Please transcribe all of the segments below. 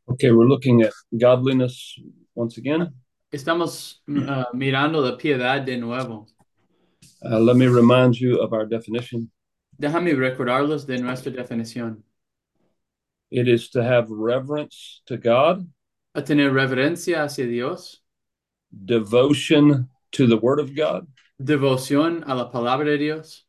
Okay, we're looking at godliness once again. Estamos mirando la piedad de nuevo. Let me remind you of our definition. Déjame recordarlos de nuestra definición. It is to have reverence to God, A tener reverencia hacia Dios, devotion to the Word of God, devoción a la palabra de Dios,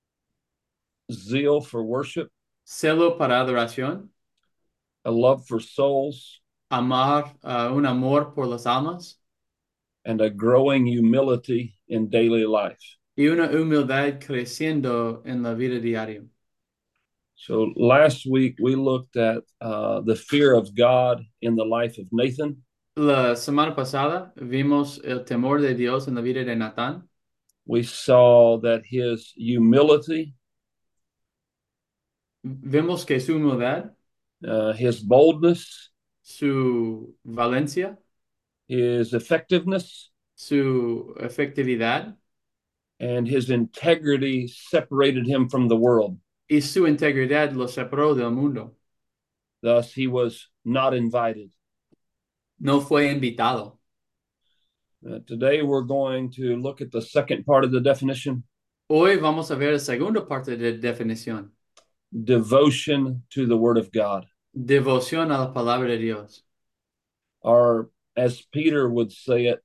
zeal for worship, celo para adoración, a love for souls, amar, un amor por las almas and a growing humility in daily life. y una humildad creciendo en la vida diaria. So last week we looked at the fear of God in the life of Nathan. La semana pasada vimos el temor de Dios en la vida de Natán. We saw that his humility, Vimos que su humildad, his boldness, su valencia, his effectiveness, su efectividad and his integrity separated him from the world. y su integridad lo separó del mundo. Thus, he was not invited. No fue invitado. Today, we're going to look at the second part of the definition, Hoy vamos a ver la segunda parte de definición. devotion to the Word of God. Devoción a la palabra de Dios. Or, as Peter would say it,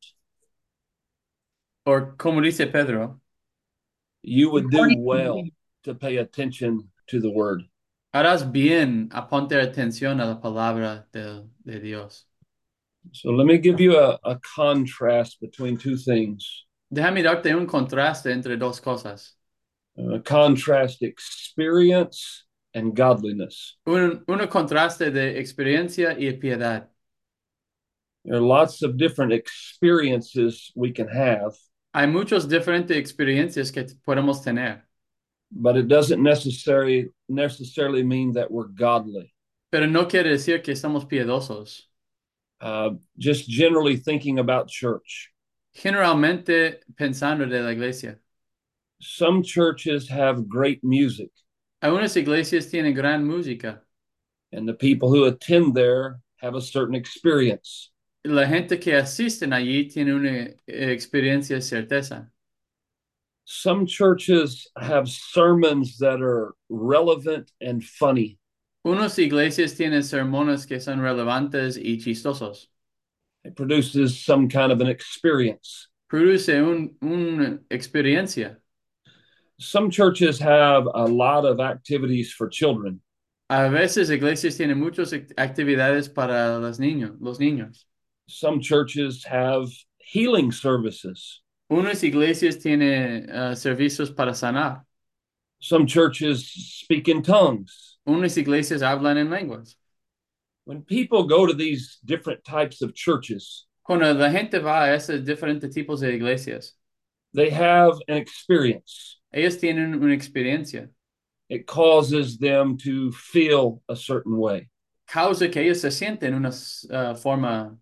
O como dice Pedro, you would do well to pay attention to the Word. harás bien a poner atención a la palabra de Dios. So, let me give you a contrast between two things. Déjame darte un contraste entre dos cosas. Contrast experience and godliness. Un contraste de experiencia y piedad. There are lots of different experiences we can have, Hay muchas diferentes experiencias que podemos tener, but it doesn't necessarily mean that we're godly. pero no quiere decir que estamos piedosos. Just generally thinking about church. Generalmente pensando de la iglesia. Some churches have great music, Algunas iglesias tienen gran música. and the people who attend there have a certain experience. La gente que asisten allí tiene una experiencia certeza. Some churches have sermons that are relevant and funny. Unas iglesias tienen sermones que son relevantes y chistosos. It produces some kind of an experience. Produce una experiencia. Some churches have a lot of activities for children. A veces iglesias tienen muchas actividades para los niños. Some churches have healing services. Unas iglesias tienen servicios para sanar. Some churches speak in tongues. Unas iglesias hablan en lenguas. When people go to these different types of churches, Cuando la gente va a esos diferentes tipos de iglesias, they have an experience. ellos tienen una experiencia. It causes them to feel a certain way. Causa que ellos se sienten una forma.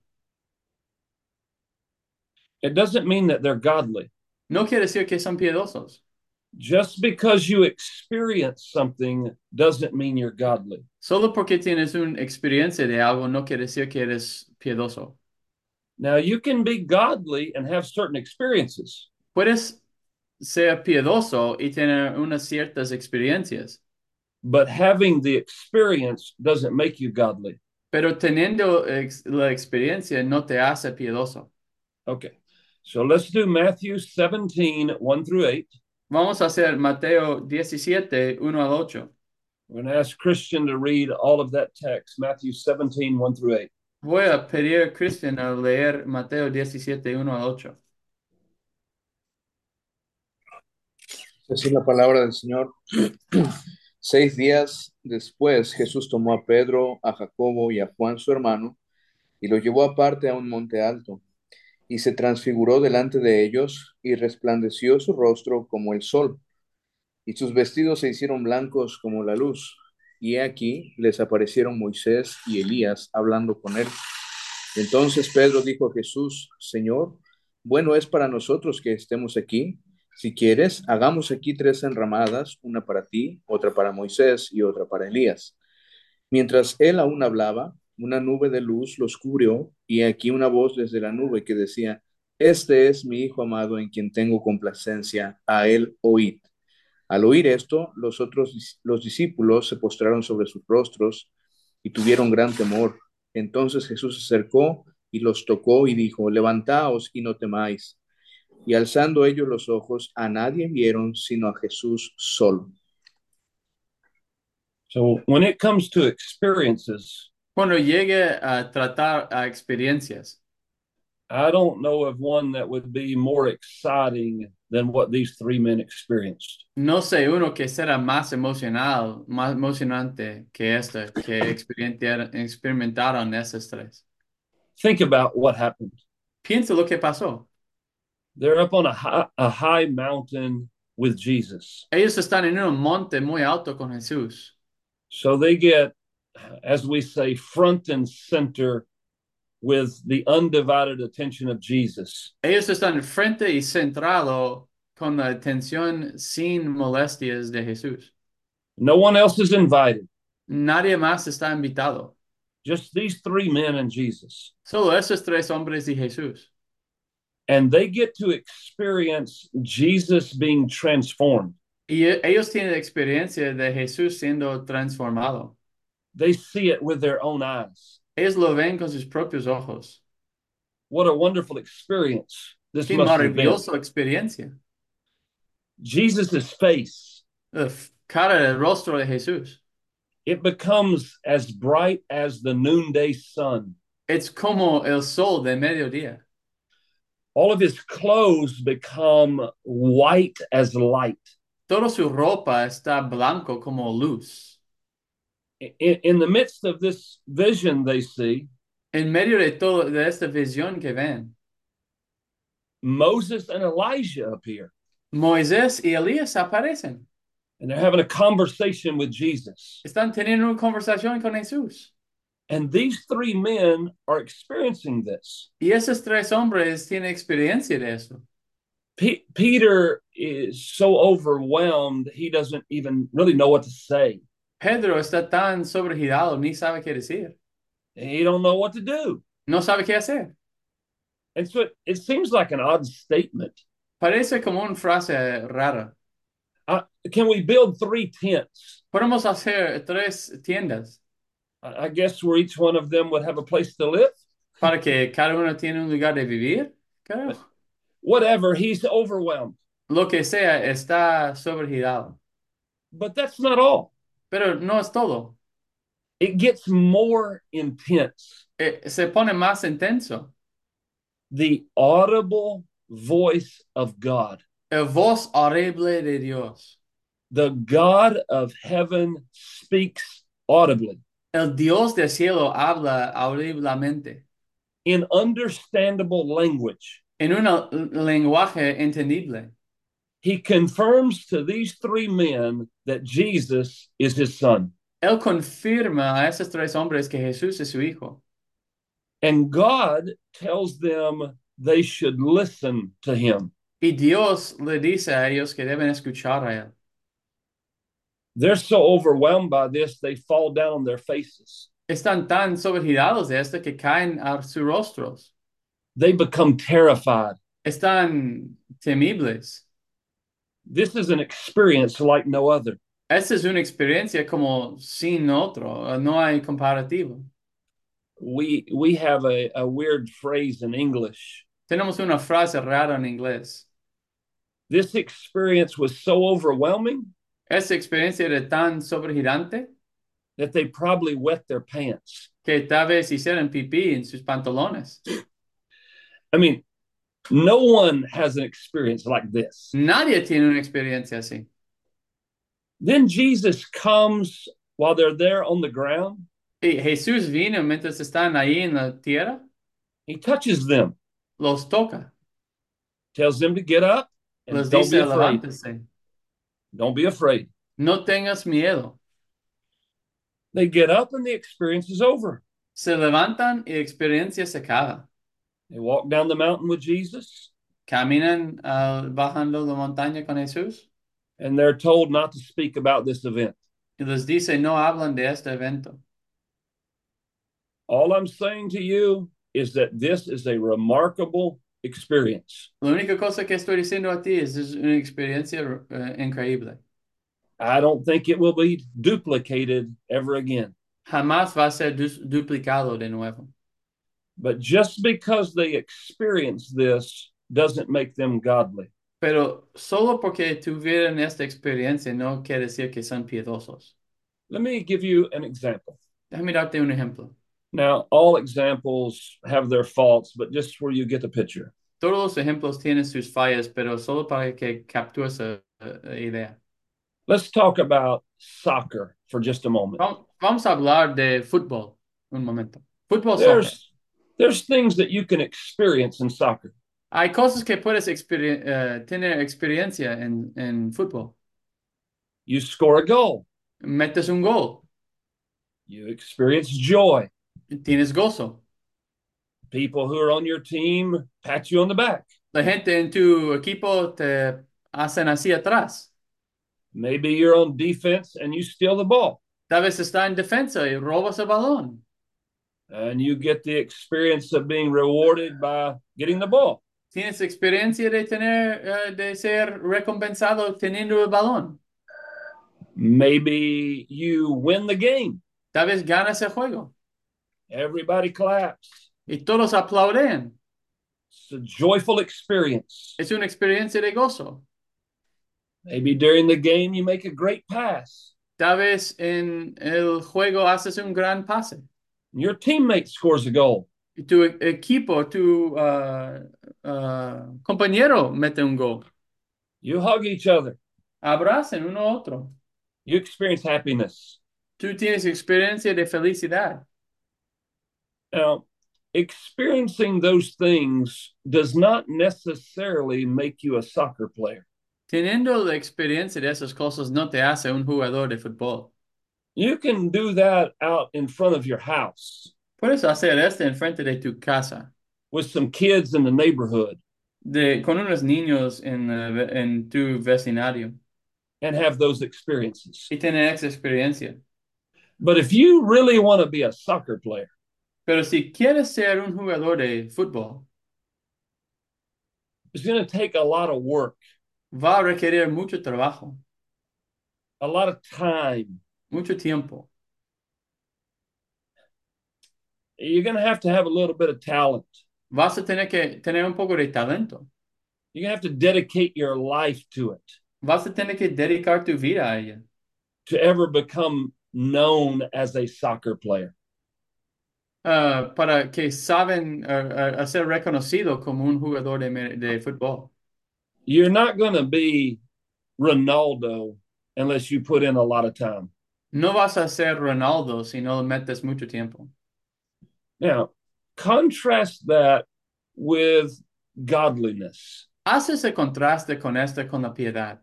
It doesn't mean that they're godly. No quiere decir que son piedosos. Just because you experience something doesn't mean you're godly. Solo porque tienes una experiencia de algo no quiere decir que eres piedoso. Now, you can be godly and have certain experiences, Puedes ser piedoso y tener unas ciertas experiencias, but having the experience doesn't make you godly. pero teniendo la experiencia no te hace piedoso. Okay, so let's do Matthew 17, 1 through 8. Vamos a hacer Mateo 17, 1 al 8. We're going to ask Christian to read all of that text, Matthew 17, 1 through 8. Voy a pedir a Cristian a leer Mateo 17, 1 al 8. Así es la palabra del Señor. 6 días después, Jesús tomó a Pedro, a Jacobo y a Juan su hermano, y los llevó aparte a un monte alto, y se transfiguró delante de ellos, y resplandeció su rostro como el sol, y sus vestidos se hicieron blancos como la luz. Y he aquí les aparecieron Moisés y Elías hablando con él. Entonces Pedro dijo a Jesús: Señor, bueno es para nosotros que estemos aquí. Si quieres, hagamos aquí 3 enramadas, una para ti, otra para Moisés y otra para Elías. Mientras él aún hablaba, una nube de luz los cubrió, y aquí una voz desde la nube que decía, Este es mi Hijo amado en quien tengo complacencia, a él oíd. Al oír esto, los discípulos se postraron sobre sus rostros y tuvieron gran temor. Entonces Jesús se acercó y los tocó y dijo, Levantaos y no temáis. Y alzando ellos los ojos, a nadie vieron sino a Jesús solo. So when it comes to experiences, Cuando llegue a tratar a experiencias, I don't know of one that would be more exciting than what these three men experienced. no sé uno que será más emocional, más emocionante que este, que experimentaron esos tres. Think about what happened. Piensa lo que pasó. They're up on a high mountain with Jesus. Ellos están en un monte muy alto con Jesús. So they get, as we say, front and center with the undivided attention of Jesus. Ellos están frente y centrado con la atención sin molestias de Jesús. No one else is invited, Nadie más está invitado. just these three men and Jesus. Solo esos tres hombres y Jesús. And they get to experience Jesus being transformed. Y ellos tienen experiencia de Jesús siendo transformado. They see it with their own eyes. Ellos lo ven con sus propios ojos. What a wonderful experience this Qué must have been. maravillosa experiencia. Jesus' face, La cara del rostro de Jesús. it becomes as bright as the noonday sun. Es como el sol de mediodía. All of his clothes become white as light. Toda su ropa está blanco como luz. In the midst of this vision they see, En medio de todo de esta visión que ven, Moses and Elijah appear, Moisés y Elías aparecen. and they're having a conversation with Jesus. Están teniendo una conversación con Jesús. And these three men are experiencing this. Y esos tres hombres tienen experiencia de eso. Peter is so overwhelmed, he doesn't even really know what to say. Pedro está tan sobregirado, ni sabe qué decir. He don't know what to do. No sabe qué hacer. And so it seems like an odd statement. Parece como una frase rara. Can we build three tents? Podemos hacer tres tiendas I guess where each one of them would have a place to live. para que cada uno tiene un lugar de vivir. Claro. Whatever, he's overwhelmed. Lo que sea está sobregirado. But that's not all. Pero no es todo. It gets more intense. Se pone más intenso. The audible voice of God, El voz audible de Dios. the God of heaven speaks audibly El Dios del cielo habla audiblemente. in understandable language. En un lenguaje entendible. He confirms to these three men that Jesus is his son. Él confirma a esos tres hombres que Jesús es su hijo. And God tells them they should listen to him. Y Dios le dice a ellos que deben escuchar a él. They're so overwhelmed by this, they fall down on their faces. Están tan sobregirados de esto que caen a sus rostros. They become terrified. Están temibles. This is an experience like no other. Esta es una experiencia como sin otro. No hay comparativo. We have a weird phrase in English. Tenemos una frase rara en inglés. This experience was so overwhelming Esta experiencia era tan sobregirante that they probably wet their pants. que tal vez hicieron pipí en sus pantalones. I mean, no one has an experience like this. Nadie tiene una experiencia así. Then Jesus comes while they're there on the ground. Y Jesús vino mientras están ahí en la tierra, He touches them, los toca, tells them to get up, and les don't dice be afraid. levántense, Don't be afraid. no tengas miedo. They get up and the experience is over. Se levantan y la experiencia se acaba. They walk down the mountain with Jesus, Caminan bajando la montaña con Jesús and they're told not to speak about this event. y les dice no hablan de este evento. All I'm saying to you is that this is a remarkable experience. La única cosa que estoy diciendo a ti es una experiencia increíble. I don't think it will be duplicated ever again. Jamás va a ser duplicado de nuevo. But just because they experience this doesn't make them godly. Pero solo porque tuvieron esta experiencia no quiere decir que son piedosos. Let me give you an example. Déjame darte un ejemplo. Now, all examples have their faults, but just where you get the picture. Todos los ejemplos tienen sus fallas, pero solo para que captures la idea. Let's talk about soccer for just a moment. Vamos a hablar de fútbol un momento. Fútbol, soccer. There's things that you can experience in soccer. Hay cosas que puedes tener experiencia en fútbol. You score a goal. Metes un gol. You experience joy. Tienes gozo. People who are on your team pat you on the back. La gente en tu equipo te hacen así atrás. Maybe you're on defense and you steal the ball. Tal vez está en defensa y robas el balón. And you get the experience of being rewarded by getting the ball. Tienes experiencia de ser recompensado teniendo el balón. Maybe you win the game. Tal vez ganas el juego. Everybody claps. Y todos aplauden. It's a joyful experience. Es una experiencia de gozo. Maybe during the game you make a great pass. Tal vez en el juego haces un gran pase. Your teammate scores a goal. Y tu equipo, tu compañero mete un gol. You hug each other. Abracen uno a otro. You experience happiness. Tú tienes experiencia de felicidad. Now, experiencing those things does not necessarily make you a soccer player. Teniendo la experiencia de esas cosas no te hace un jugador de fútbol. You can do that out in front of your house. Puedes hacer esto en frente de tu casa. With some kids in the neighborhood. Con unos niños en tu vecindario. And have those experiences. Y tener esa experiencia. But if you really want to be a soccer player. Pero si quieres ser un jugador de fútbol. It's going to take a lot of work. Va a requerir mucho trabajo. A lot of time. Mucho tiempo. You're going to have a little bit of talent. Vas a tener que tener un poco de talento. You're going to have to dedicate your life to it. Vas a tener que dedicar tu vida a ella. To ever become known as a soccer player. Para que saben a ser reconocido como un jugador de fútbol. You're not going to be Ronaldo unless you put in a lot of time. No vas a ser Ronaldo si no metes mucho tiempo. Now, contrast that with godliness. Haz ese contraste con la piedad.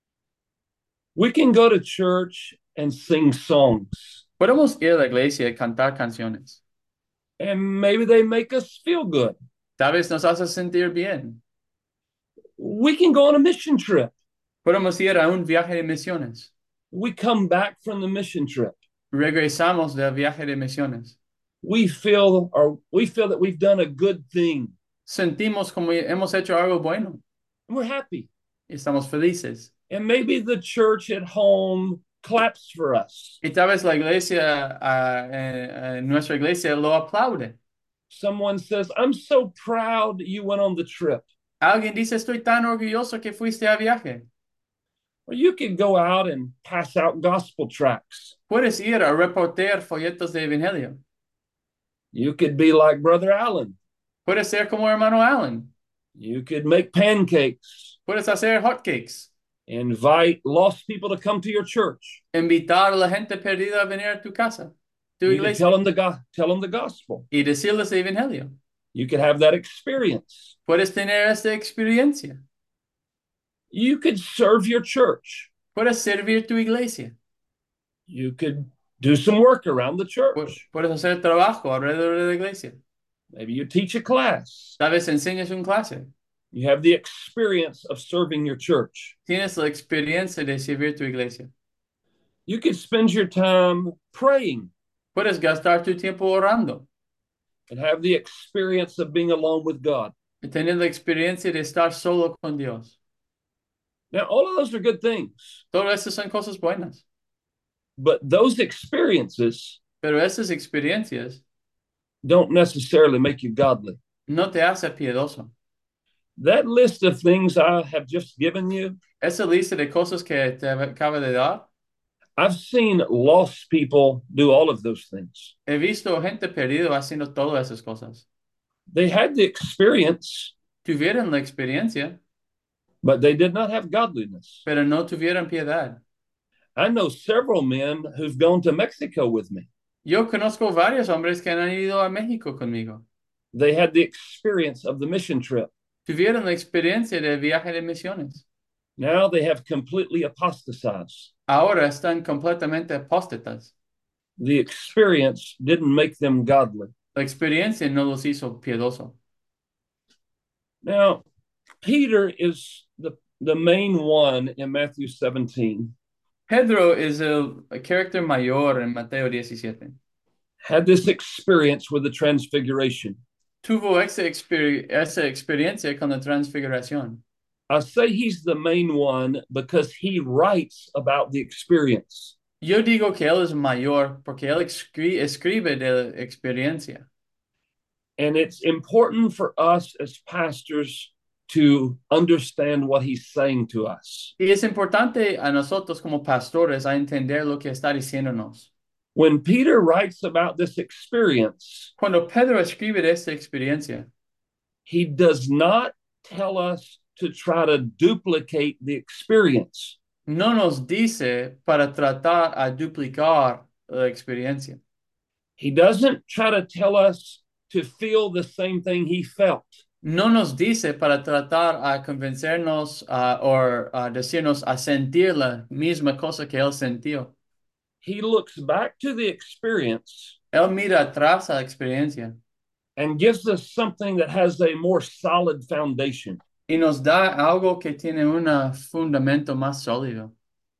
We can go to church and sing songs. Podemos ir a la iglesia y cantar canciones. And maybe they make us feel good. Tal vez nos hace sentir bien. We can go on a mission trip. Podemos ir a un viaje de misiones. We come back from the mission trip. Regresamos del viaje de misiones. We feel that we've done a good thing. Sentimos como hemos hecho algo bueno. And we're happy. Estamos felices. And maybe the church at home claps for us. Y tal vez la iglesia, nuestra iglesia lo aplaude. Someone says, I'm so proud you went on the trip. Alguien dice, estoy tan orgulloso que fuiste a viaje. Or you could go out and pass out gospel tracts. Puedes ir a repartir folletos de evangelio. You could be like Brother Allen. Puedes ser como hermano Allen. You could make pancakes. Puedes hacer hotcakes. Invite lost people to come to your church. Invitar a la gente perdida a venir a tu casa, tu You iglesia. could tell them the gospel. Y decirles el evangelio. You could have that experience. Puedes tener esta experiencia. You could serve your church. Puedes servir tu iglesia. You could do some work around the church. Puedes hacer trabajo alrededor de la iglesia. Maybe you teach a class. Tal vez enseñas un clase. You have the experience of serving your church. Tienes la experiencia de servir tu iglesia. You could spend your time praying. Puedes gastar tu tiempo orando. and have the experience of being alone with God. y tener la experiencia de estar solo con Dios. Now, all of those are good things, Todo eso son cosas buenas, but those experiences pero esas experiencias don't necessarily make you godly. no te hace piedoso. That list of things I have just given you, Esa lista de cosas que te acabo de dar, I've seen lost people do all of those things. he visto gente perdida haciendo todas esas cosas. They had the experience, Tuvieron la experiencia, but they did not have godliness. pero no tuvieron piedad. I know several men who've gone to Mexico with me. Yo conozco varios hombres que han ido a México conmigo. They had the experience of the mission trip. Tuvieron la experiencia del viaje de misiones. Now they have completely apostatized. Ahora están completamente apóstatas. The experience didn't make them godly. La experiencia no los hizo piedoso. Now, Peter is the main one in Matthew 17. Pedro es el carácter mayor en Mateo 17. Had this experience with the transfiguration. Tuvo esa experiencia con la transfiguración. I say he's the main one because he writes about the experience. Yo digo que él es mayor porque él escribe de la experiencia. And it's important for us as pastors to understand what he's saying to us. Y es importante a nosotros como pastores a entender lo que está diciéndonos. When Peter writes about this experience, Cuando Pedro escribe de esta experiencia, he does not tell us to try to duplicate the experience. no nos dice para tratar a duplicar la experiencia. He doesn't try to tell us to feel the same thing he felt. No nos dice para tratar a convencernos o a decirnos a sentir la misma cosa que él sintió. He looks back to the experience Él mira atrás a la experiencia and gives us something that has a more solid foundation. y nos da algo que tiene un fundamento más sólido.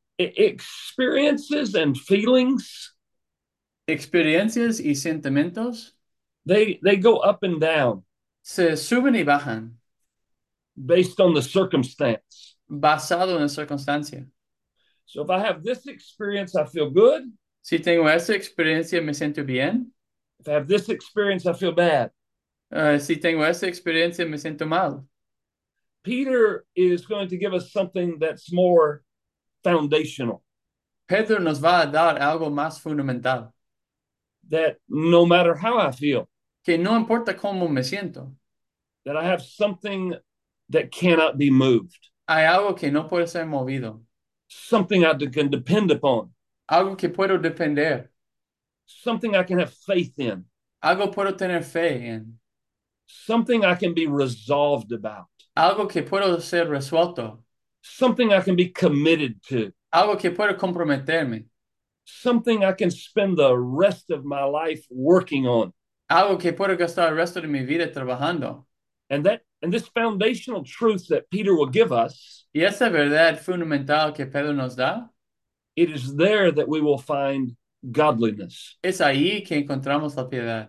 Experiences and feelings, Experiencias y sentimientos they go up and down se suben y bajan based on the circumstance. basado en la circunstancia. So if I have this experience, I feel good. Si tengo esa experiencia, me siento bien. If I have this experience, I feel bad. Si tengo esa experiencia, me siento mal. Peter is going to give us something that's more foundational, Pedro nos va a dar algo más fundamental, that no matter how I feel, que no importa cómo me siento, that I have something that cannot be moved, hay algo que no puede ser movido, something I can depend upon, algo que puedo depender, something I can have faith in, algo puedo tener fe en, something I can be resolved about, algo que puedo ser resuelto, something I can be committed to, algo que puedo comprometerme, something I can spend the rest of my life working on. algo que puedo gastar el resto de mi vida trabajando. And this foundational truth that Peter will give us, Y esa verdad fundamental que Pedro nos da, it is there that we will find godliness. es ahí que encontramos la piedad.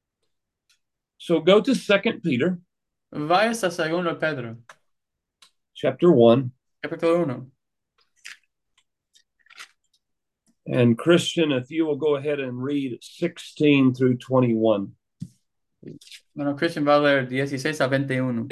So go to 2 Peter Vayas a 2 Pedro, chapter 1. capítulo 1. And Christian, if you will go ahead and read 16 through 21. Bueno, Christian va a leer 16 a 21.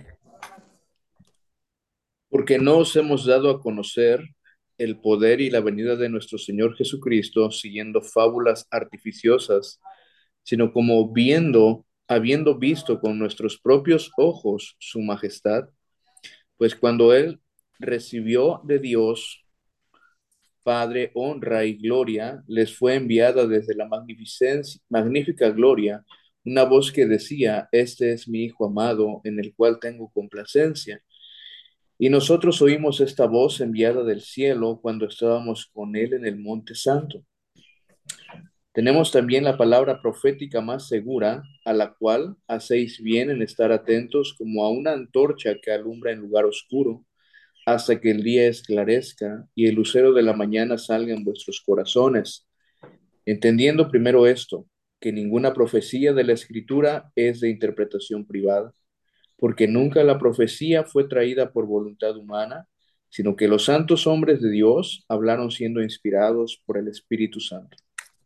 Porque no os hemos dado a conocer el poder y la venida de nuestro Señor Jesucristo siguiendo fábulas artificiosas, sino como habiendo visto con nuestros propios ojos su majestad, pues cuando Él recibió de Dios Padre honra y gloria, les fue enviada desde la magnífica gloria una voz que decía: Este es mi Hijo amado, en el cual tengo complacencia. Y nosotros oímos esta voz enviada del cielo cuando estábamos con Él en el Monte Santo. Tenemos también la palabra profética más segura, a la cual hacéis bien en estar atentos como a una antorcha que alumbra en lugar oscuro, hasta que el día esclarezca y el lucero de la mañana salga en vuestros corazones, entendiendo primero esto, que ninguna profecía de la Escritura es de interpretación privada, porque nunca la profecía fue traída por voluntad humana, sino que los santos hombres de Dios hablaron siendo inspirados por el Espíritu Santo.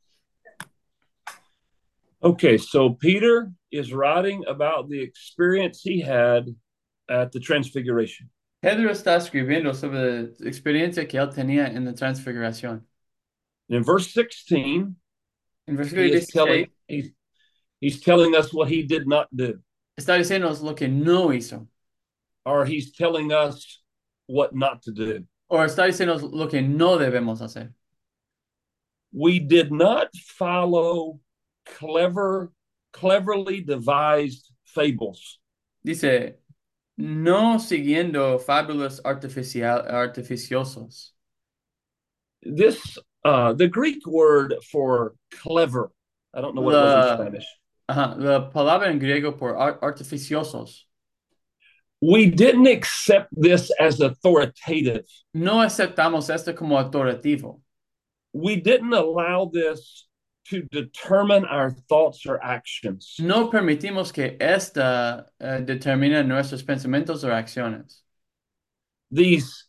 Okay, so Peter is writing about the experience he had at the Transfiguration. Pedro está escribiendo sobre la experiencia que él tenía en la transfiguración. And in verse 16, En versículo he is 16, he's telling us what he did not do, está diciéndonos lo que no hizo. or he's telling us what not to do. O está diciéndonos lo que no debemos hacer. We did not follow cleverly devised fables. Dice, no siguiendo fábulas artificiosos. This the Greek word for clever, I don't know what it was in Spanish. La palabra en griego por artificiosos. We didn't accept this as authoritative. No aceptamos esto como autorativo. We didn't allow this to determine our thoughts or actions. No permitimos que esta determine nuestros pensamientos o acciones. These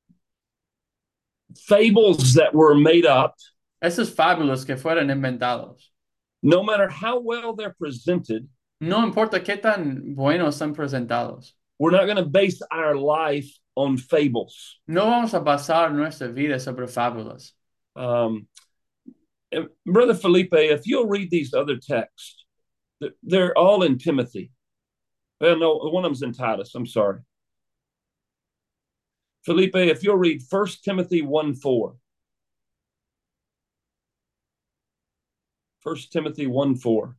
fables that were made up, Esos fábulos que fueron inventados. no matter how well they're presented, No importa qué tan buenos son presentados. we're not going to base our life on fables. No vamos a basar nuestra vida sobre fábulas. Brother Felipe, if you'll read these other texts, they're all in Timothy. Well, no, one of them's in Titus. I'm sorry. Felipe, if you'll read 1 Timothy 1:4. 1 Timothy 1:4.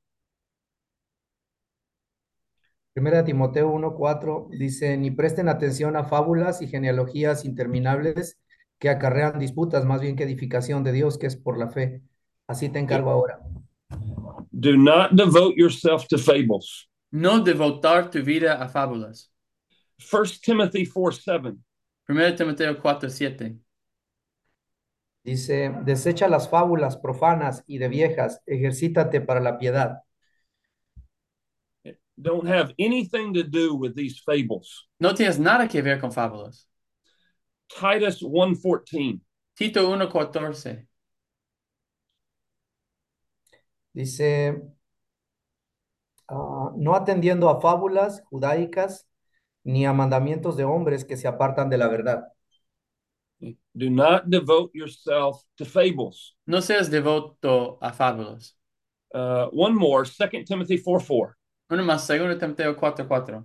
Primera de Timoteo 1:4 dice, ni presten atención a fábulas y genealogías interminables que acarrean disputas, más bien que edificación de Dios, que es por la fe. Así te encargo ahora. Do not devote yourself to fables. No devotar tu vida a fábulas. 1 Timothy 4:7. 1 Timoteo 4:7. Dice, desecha las fábulas profanas y de viejas, ejercítate para la piedad. Don't have anything to do with these fables. No tienes nada que ver con fábulas. Titus 1:14. Tito 1:14. Dice, no atendiendo a fábulas judaicas ni a mandamientos de hombres que se apartan de la verdad. Do not devote yourself to fables. No seas devoto a fábulas. One more, 2 Timothy 4:4. Uno más, 2 Timoteo 4:4.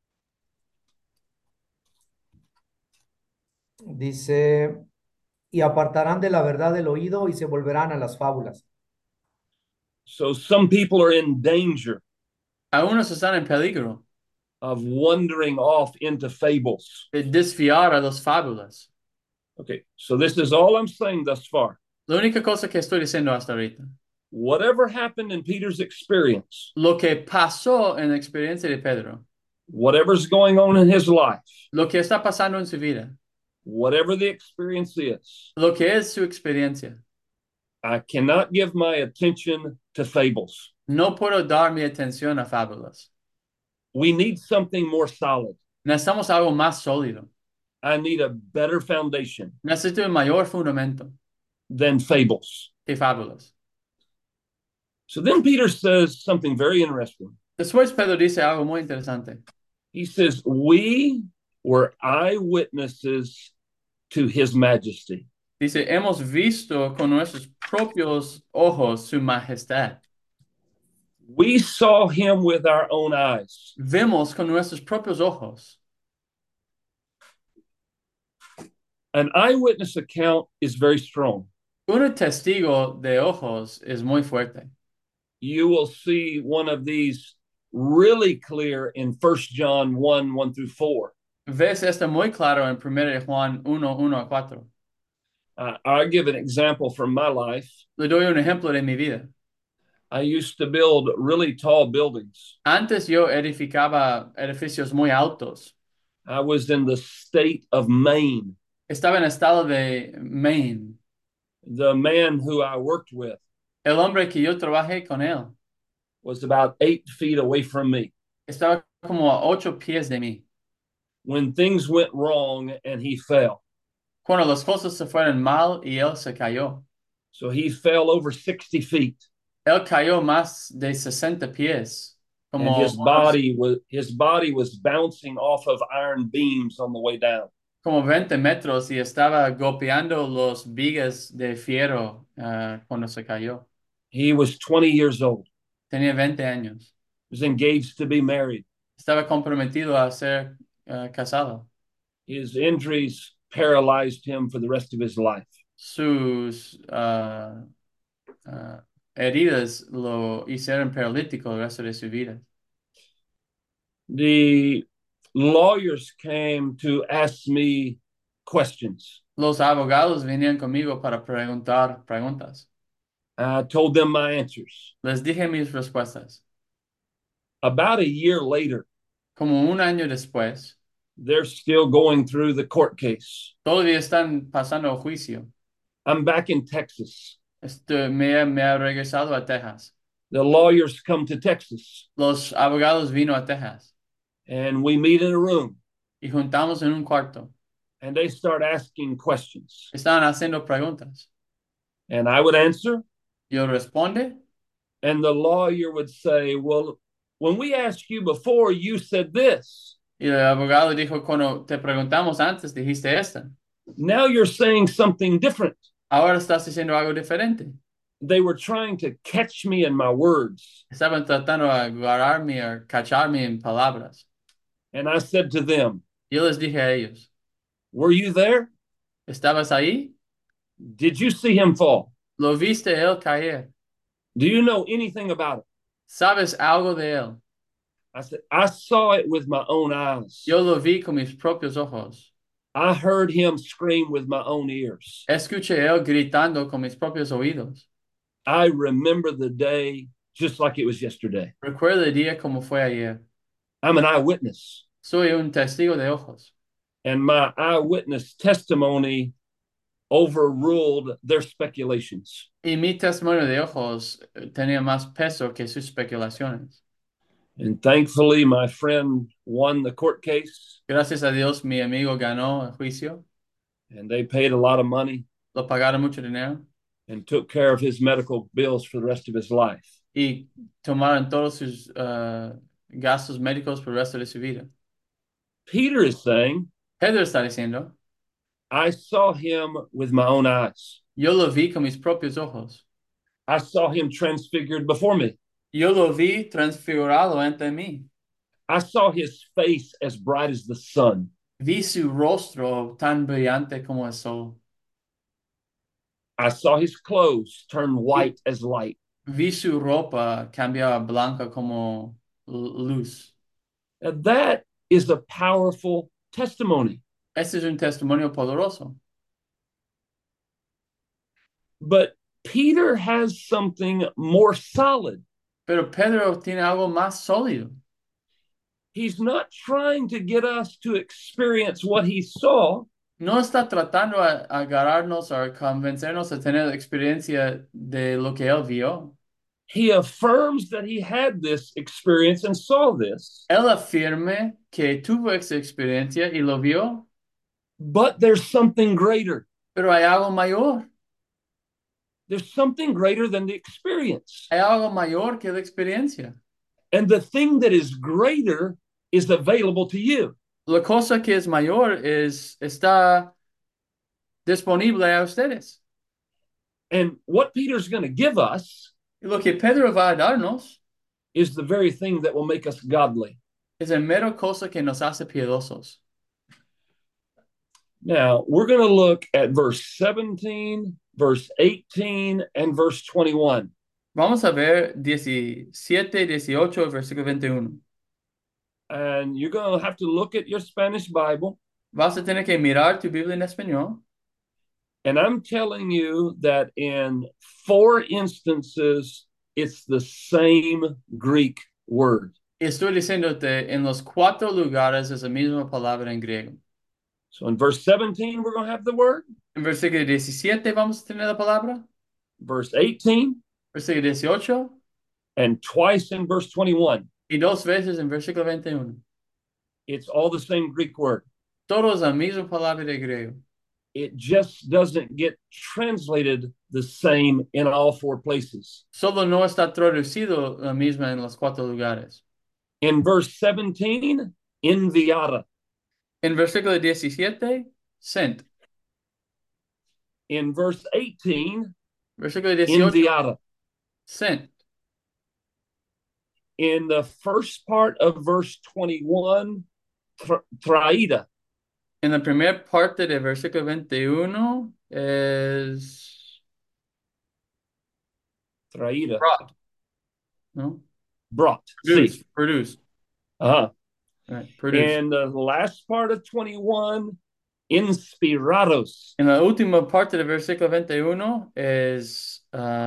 Dice, y apartarán de la verdad el oído y se volverán a las fábulas. So some people are in danger Algunos están en peligro of wandering off into fables. de desviar a las fábulas. Okay, so this is all I'm saying thus far. La única cosa que estoy diciendo hasta ahorita. Whatever happened in Peter's experience, Lo que pasó en la experiencia de Pedro. whatever's going on in his life, Lo que está pasando en su vida. whatever the experience is, Lo que es su experiencia. I cannot give my attention to fables. No puedo dar mi atención a fábulas. We need something more solid. Necesitamos algo más sólido. I need a better foundation Necesito un mayor fundamento than fables. que fábulas. So then Peter says something very interesting. Después Pedro dice algo muy interesante. He says, we were eyewitnesses to his majesty. Dice, hemos visto con nuestros propios ojos su majestad. We saw him with our own eyes. Vemos con nuestros propios ojos. An eyewitness account is very strong. Un testigo de ojos es muy fuerte. You will see one of these really clear in 1 John 1:1-4. Ves esto muy claro en 1 Juan 1:1-4. I'll give an example from my life. Le doy un ejemplo de mi vida. I used to build really tall buildings. Antes yo edificaba edificios muy altos. I was in the state of Maine. Estaba en el estado de Maine. The man who I worked with, El hombre que yo trabajé con él was about 8 feet away from me. estaba como a 8 pies de mí. When things went wrong and he fell. Cuando las cosas se fueron mal y él se cayó. So he fell over 60 feet. Él cayó más de 60 pies. And Como, his body was bouncing off of iron beams on the way down. como 20 metros y estaba golpeando los vigas de fierro cuando se cayó. He was 20 years old. Tenía 20 años. Was engaged to be married. Estaba comprometido a ser casado. His injuries paralyzed him for the rest of his life. Sus heridas lo hicieron paralítico el resto de su vida. The lawyers came to ask me questions. Los abogados venían conmigo para preguntar preguntas. I told them my answers. Les dije mis respuestas. About a year later, Como un año después, they're still going through the court case. todavía están pasando el juicio. I'm back in Texas. Me ha regresado a Texas. The lawyers come to Texas, Los abogados vino a Texas and we meet in a room, y juntamos en un cuarto. and they start asking questions. Estaban haciendo preguntas. And I would answer, Yo responde and the lawyer would say, well, when we asked you before, you said this. y el abogado dijo, cuando te preguntamos antes, dijiste esta. Now you're saying something different. Ahora estás diciendo algo diferente. They were trying to catch me in my words. Estaban tratando de agarrarme o cacharme en palabras. And I said to them, Yo les dije a ellos, were you there? ¿estabas ahí? Did you see him fall? ¿Lo viste él caer? Do you know anything about it? ¿Sabes algo de él? I said, I saw it with my own eyes. Yo lo vi con mis propios ojos. I heard him scream with my own ears. Escuché él gritando con mis propios oídos. I remember the day just like it was yesterday. Recuerdo el día como fue ayer. I'm an eyewitness. Soy un testigo de ojos. And my eyewitness testimony overruled their speculations. Y mi testimonio de ojos tenía más peso que sus especulaciones. And thankfully, my friend won the court case. Gracias a Dios, mi amigo ganó el juicio. And they paid a lot of money. Lo pagaron mucho dinero. And took care of his medical bills for the rest of his life. Y tomaron todos sus gastos médicos por el resto de su vida. Peter is saying, Pedro está diciendo, I saw him with my own eyes. yo lo vi con mis propios ojos. I saw him transfigured before me. Yo lo vi transfigurado ante mí. I saw his face as bright as the sun. Vi su rostro tan brillante como el sol. I saw his clothes turn white as light. Vi su ropa cambiar blanca como luz. Now, that is a powerful testimony. Este es un testimonio poderoso. But Peter has something more solid. Pero Pedro tiene algo más sólido. He's not trying to get us to experience what he saw. No está tratando de agarrarnos o convencernos a tener experiencia de lo que él vio. He affirms that he had this experience and saw this. Él afirma que tuvo esa experiencia y lo vio. But there's something greater. Pero hay algo mayor. There's something greater than the experience. Hay algo mayor que la experiencia. And the thing that is greater is available to you. La cosa que es mayor está disponible a ustedes. And what Peter's going to give us Y lo que Pedro va a darnos is the very thing that will make us godly. es el mero cosa que nos hace piedosos. Now, we're going to look at verse 17, verse 18, and verse 21. Vamos a ver 17, 18, versículo 21. And you're going to have to look at your Spanish Bible. Vas a tener que mirar tu Biblia en español. And I'm telling you that in 4 instances, it's the same Greek word. Y estoy diciéndote, en los 4 lugares es la misma palabra en griego. So in verse 17, we're going to have the word. En versículo 17 vamos a tener la palabra. Verse 18. Versículo 18 and twice in verse 21. y 2 veces en versículo 21. It's all the same Greek word. Todos la misma palabra de griego. It just doesn't get translated the same in all four places. Solo no está traducido la misma en los 4 lugares. In verse 17, enviada. En versículo 17, sent. In verse 18, Versículo 18, enviada. sent. In the first part of verse 21, traída. En la primera parte del versículo 21 es Traída. brought, ¿no? Brought. Produced. Sí. Produced. Uh-huh. Right, produced. In the last part of 21, inspirados. En la última parte del versículo 21 es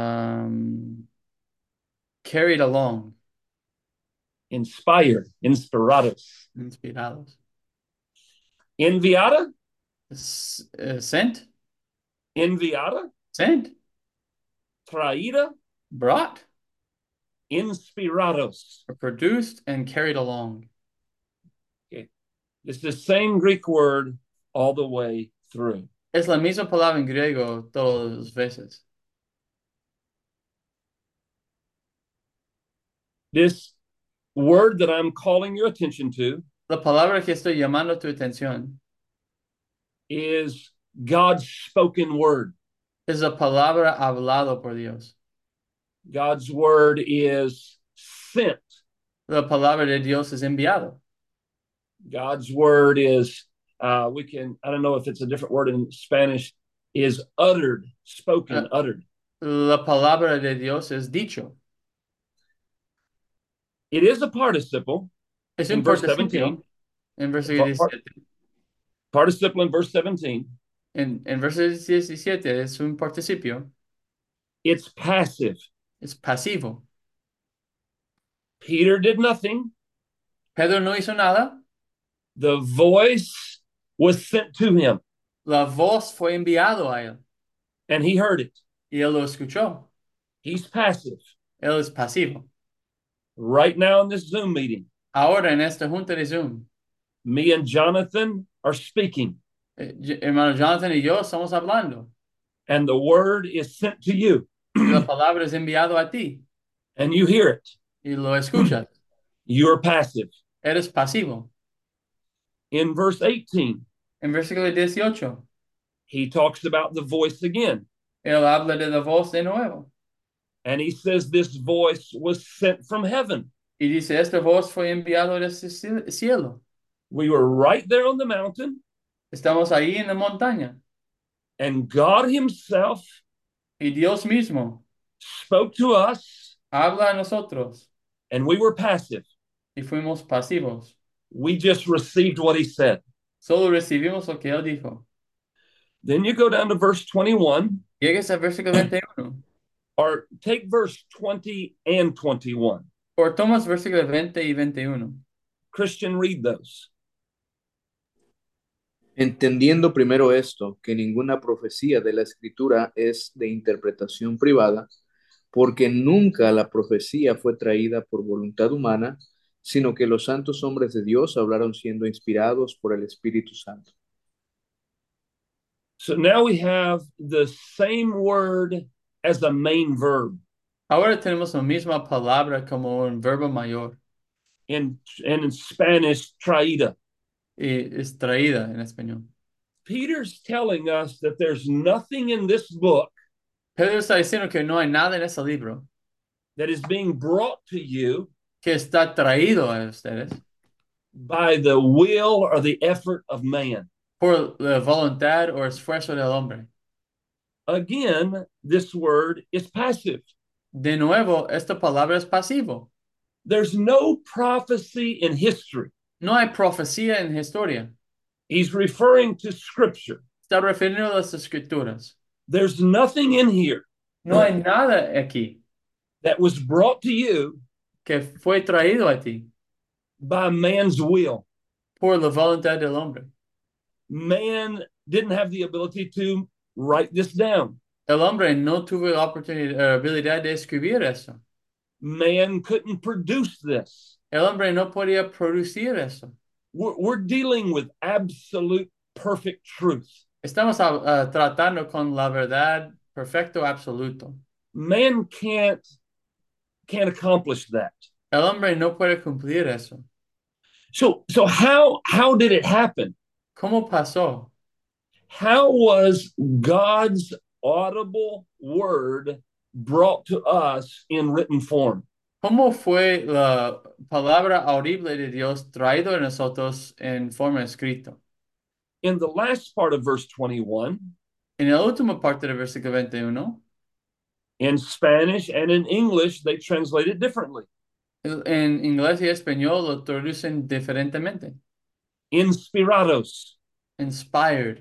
carried along. Inspired. Inspirados. Inspirados. Enviada. Sent. Enviada. Sent. Traída. Brought. Inspirados. Produced and carried along. Okay. It's the same Greek word all the way through. Es la misma palabra en griego todas las veces. This word that I'm calling your attention to La palabra que estoy llamando tu atención is God's spoken word. es la palabra hablado por Dios. God's word is sent. La palabra de Dios es enviado. God's word is, I don't know if it's a different word in Spanish, is uttered, spoken, uttered. La palabra de Dios es dicho. It is a participle. Es in un verse participio 17. en versículo 17. Participle in verse 17. En versículo 17 es un participio. It's passive. Es pasivo. Peter did nothing. Pedro no hizo nada. The voice was sent to him, La voz fue enviado a él and he heard it. y él lo escuchó. He's passive. Él es pasivo. Right now in this Zoom meeting, Ahora en esta junta de Zoom, me and Jonathan are speaking, hermano Jonathan y yo estamos hablando. and the word is sent to you, Y la palabra es enviado a ti and you hear it. y lo escuchas. You're passive. Eres pasivo. In verse 18, En versículo 18, he talks about the voice again, él habla de la voz de nuevo. and he says this voice was sent from heaven. Y dice, esta voz fue enviado del cielo. We were right there on the mountain, Estamos ahí en la montaña. and God himself Y Dios mismo spoke to us, habla a nosotros. and we were passive. Y fuimos pasivos. We just received what he said. Solo recibimos lo que él dijo. Then you go down to verse 21, Llegues al versículo 21. or take verse 20 and 21. Or tomas versículo 20 y 21. Christian, read those. Entendiendo primero esto, que ninguna profecía de la Escritura es de interpretación privada, porque nunca la profecía fue traída por voluntad humana, sino que los santos hombres de Dios hablaron siendo inspirados por el Espíritu Santo. So now we have the same word as a main verb. Ahora tenemos la misma palabra como un verbo mayor. And in Spanish, traída. Y es traída en español. Peter's telling us that there's nothing in this book Pedro está diciendo que no hay nada en ese libro that is being brought to you que está traído a ustedes by the will or the effort of man. por la voluntad o esfuerzo del hombre. Again, this word is passive. De nuevo, esta palabra es pasivo. There's no prophecy in history. No hay profecía en historia. He's referring to scripture. Está refiriendo a las escrituras. There's nothing in here No hay nada aquí that was brought to you que fue traído a ti by man's will. por la voluntad del hombre. Man didn't have the ability to write this down. El hombre no tuvo la habilidad de escribir eso. Man couldn't produce this. El hombre no podía producir eso. We're dealing with absolute perfect truth. Estamos tratando con la verdad perfecto absoluto. Man can't accomplish that. El hombre no puede cumplir eso. So how did it happen? ¿Cómo pasó? How was God's audible word brought to us in written form? ¿Cómo fue la palabra audible de Dios traído a nosotros en forma escrita? In the last part of verse 21, En la última parte del versículo 21, in Spanish and in English, they translate it differently. en inglés y español lo traducen diferentemente. Inspirados. Inspired.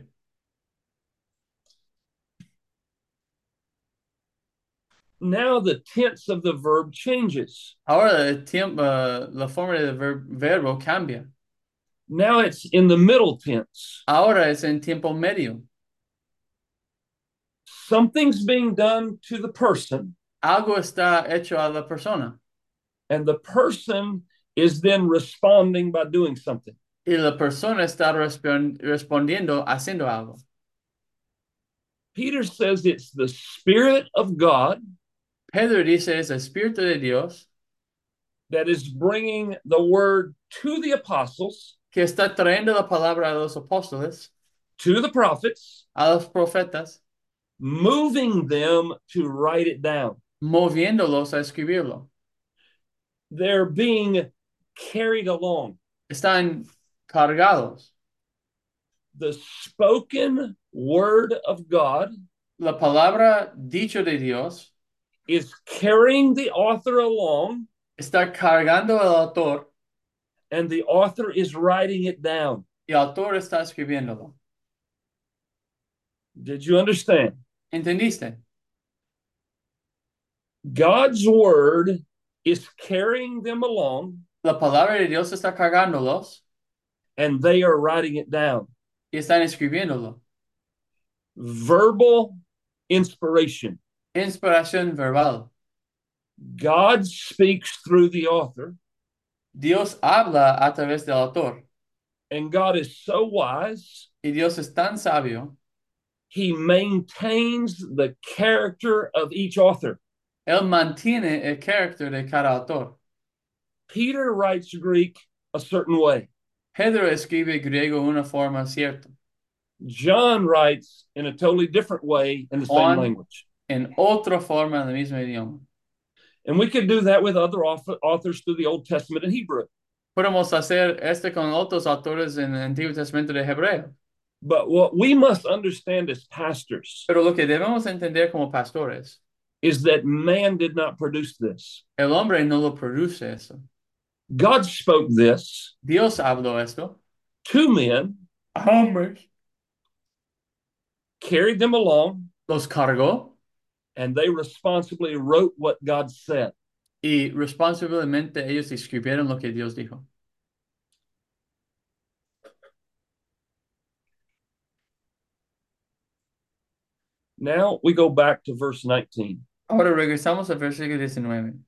Now the tense of the verb changes. Ahora el tiempo, la forma del verbo cambia. Now it's in the middle tense. Ahora es en tiempo medio. Something's being done to the person, Algo está hecho a la persona and the person is then responding by doing something. y la persona está respondiendo haciendo algo. Peter says it's the Spirit of God Pedro dice es el Espíritu de Dios that is bringing the word to the apostles, que está trayendo la palabra a los apóstoles, to the prophets, a los profetas, moving them to write it down. moviéndolos a escribirlo. They're being carried along. Están cargados. The spoken word of God La palabra dicho de Dios is carrying the author along, está cargando al autor and the author is writing it down. y el autor está escribiéndolo. Did you understand? ¿Entendiste? God's word is carrying them along, La palabra de Dios está cargándolos and they are writing it down. y están escribiéndolo. Verbal inspiration. Inspiración verbal. God speaks through the author, Dios habla a través del autor and God is so wise, y Dios es tan sabio. he maintains the character of each author. Él mantiene el carácter de cada autor. Peter writes Greek a certain way. Pedro escribe griego de una forma cierta. John writes in a totally different way in the Juan same language. en otra forma en el mismo idioma. And we could do that with other authors through the Old Testament and Hebrew. Podemos hacer con otros autores en el Antiguo Testamento de Hebreo. But what we must understand as pastors Pero lo que debemos entender como pastores, is that man did not produce this. el hombre no lo produce eso. God spoke this Dios habló esto to men, a hombres, carried them along, los cargó and they responsibly wrote what God said. y responsablemente ellos escribieron lo que Dios dijo. Now we go back to verse 19. Ahora regresamos al versículo 19.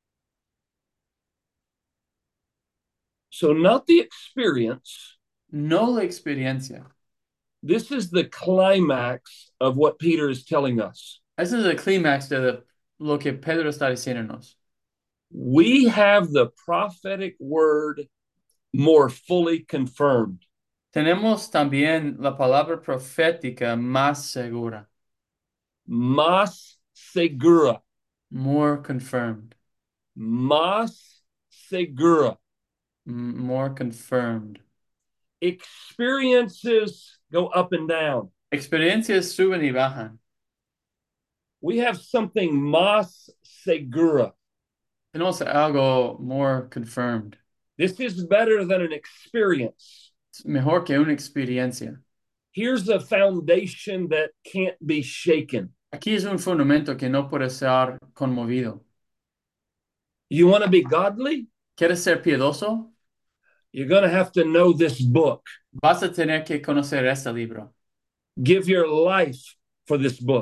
So, not the experience. No la experiencia. This is the climax of what Peter is telling us. Ese es el clímax de lo que Pedro está diciéndonos. We have the prophetic word more fully confirmed. Tenemos también la palabra profética más segura. Más segura. More confirmed. Más segura. More confirmed. Experiences go up and down. Experiencias suben y bajan. We have something más segura. Tenemos algo more confirmed. This is better than an experience. Es mejor que una experiencia. Here's a foundation that can't be shaken. Aquí es un fundamento que no puede ser conmovido. You want to be godly? ¿Quieres ser piadoso? You're going to have to know this book. Vas a tener que conocer este libro. Give your life for this book.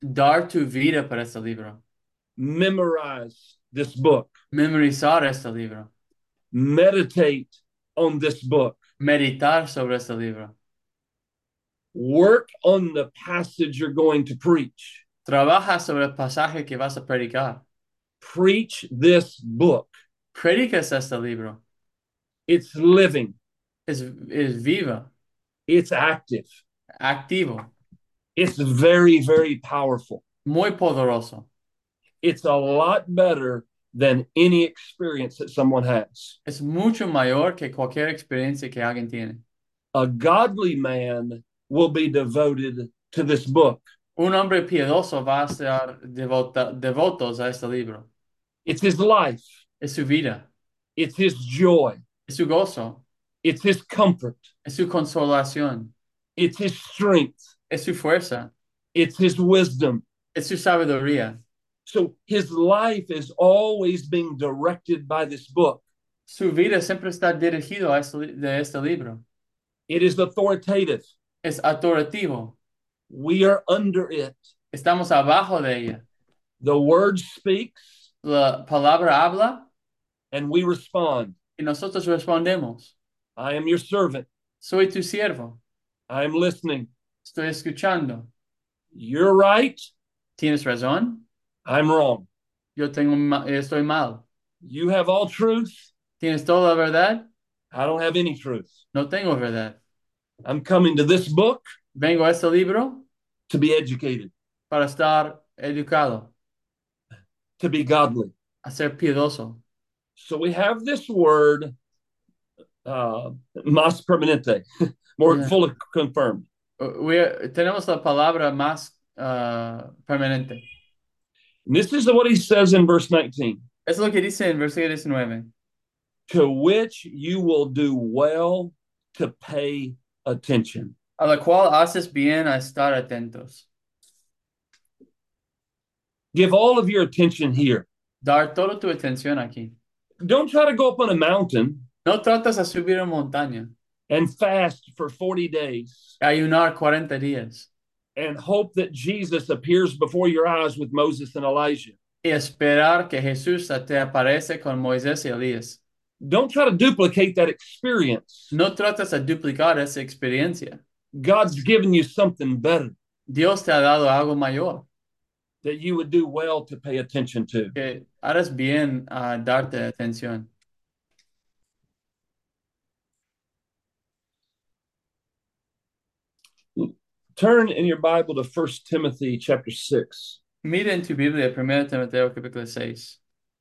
dar tu vida para este libro, Memorize this book. memorizar este libro, Meditate on this book. meditar sobre este libro, Work on the passage you're going to preach. trabaja sobre el pasaje que vas a predicar, Preach this book. predicas este libro, It's living, es viva, it's active, activo, it's very, very powerful. muy poderoso. It's a lot better than any experience that someone has. Es mucho mayor que cualquier experiencia que alguien tiene. A godly man will be devoted to this book. Un hombre piadoso va a ser devotos a este libro. It's his life, Es su vida, it's his joy, es su gozo, it's his comfort, es su consolación, it's his strength, es su fuerza, it's his wisdom. es su sabiduría. So his life is always being directed by this book. Su vida siempre está dirigido a de este libro. It is authoritative. Es autorativo. We are under it. Estamos abajo de ella. The word speaks La palabra habla and we respond. y nosotros respondemos. I am your servant. Soy tu siervo. I am listening. Estoy escuchando. You're right. ¿Tienes razón? I'm wrong. Estoy mal. You have all truth. ¿Tienes toda la verdad? I don't have any truth. No tengo verdad. I'm coming to this book Vengo a este libro to be educated, para estar educado, to be godly. a ser piadoso. So we have this word, más permanente, more Yeah. fully confirmed. Tenemos la palabra más permanente. And this is what he says in verse 19. Es lo que dice en versículo 19. To which you will do well to pay attention. A la cual haces bien a estar atentos. Give all of your attention here. Dar toda tu atención aquí. Don't try to go up on a mountain No tratas a subir a montaña, and fast for 40 days ayunar 40 días and hope that Jesus appears before your eyes with Moses and Elijah. y esperar que Jesús te aparece con Moisés y Elías. Don't try to duplicate that experience. No tratas a duplicar esa experiencia. God's given you something better Dios te ha dado algo mayor that you would do well to pay attention to. que harás bien a darte atención. Turn in your Bible to 1 Timothy chapter 6. Mira en tu Biblia, 1 Timoteo capítulo 6.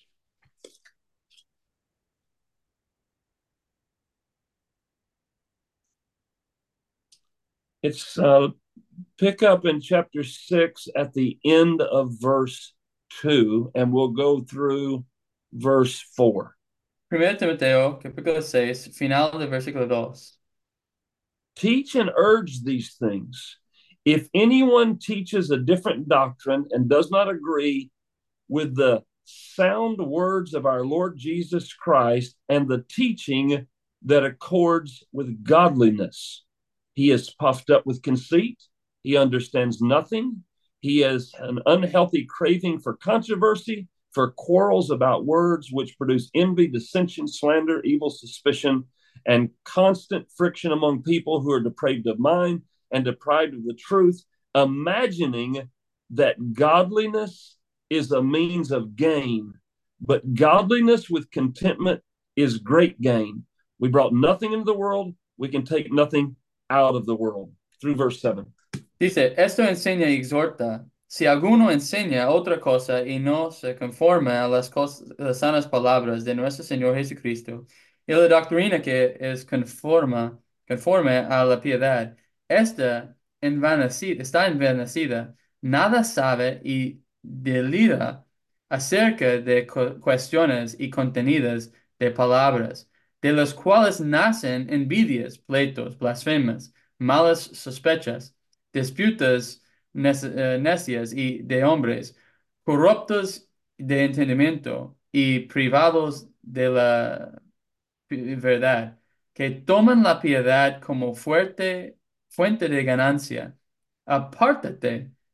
It's pick up in chapter 6 at the end of verse 2, and we'll go through verse 4. 1 Timoteo capítulo 6, final del versículo 2. Teach and urge these things. If anyone teaches a different doctrine and does not agree with the sound words of our Lord Jesus Christ and the teaching that accords with godliness, he is puffed up with conceit. He understands nothing. He has an unhealthy craving for controversy, for quarrels about words, which produce envy, dissension, slander, evil suspicion, and constant friction among people who are depraved of mind and deprived of the truth, imagining that godliness is a means of gain. But godliness with contentment is great gain. We brought nothing into the world. We can take nothing out of the world. Through verse 7. Dice, esto enseña y exhorta. Si alguno enseña otra cosa y no se conforma a las sanas palabras de nuestro Señor Jesucristo y la doctrina que es conforme a la piedad, está envanecida, nada sabe y delira acerca de cuestiones y contenidas de palabras, de las cuales nacen envidias, pleitos, blasfemas, malas sospechas, disputas necias y de hombres, corruptos de entendimiento y privados de la verdad, que toman la piedad como fuente de ganancia. Apártate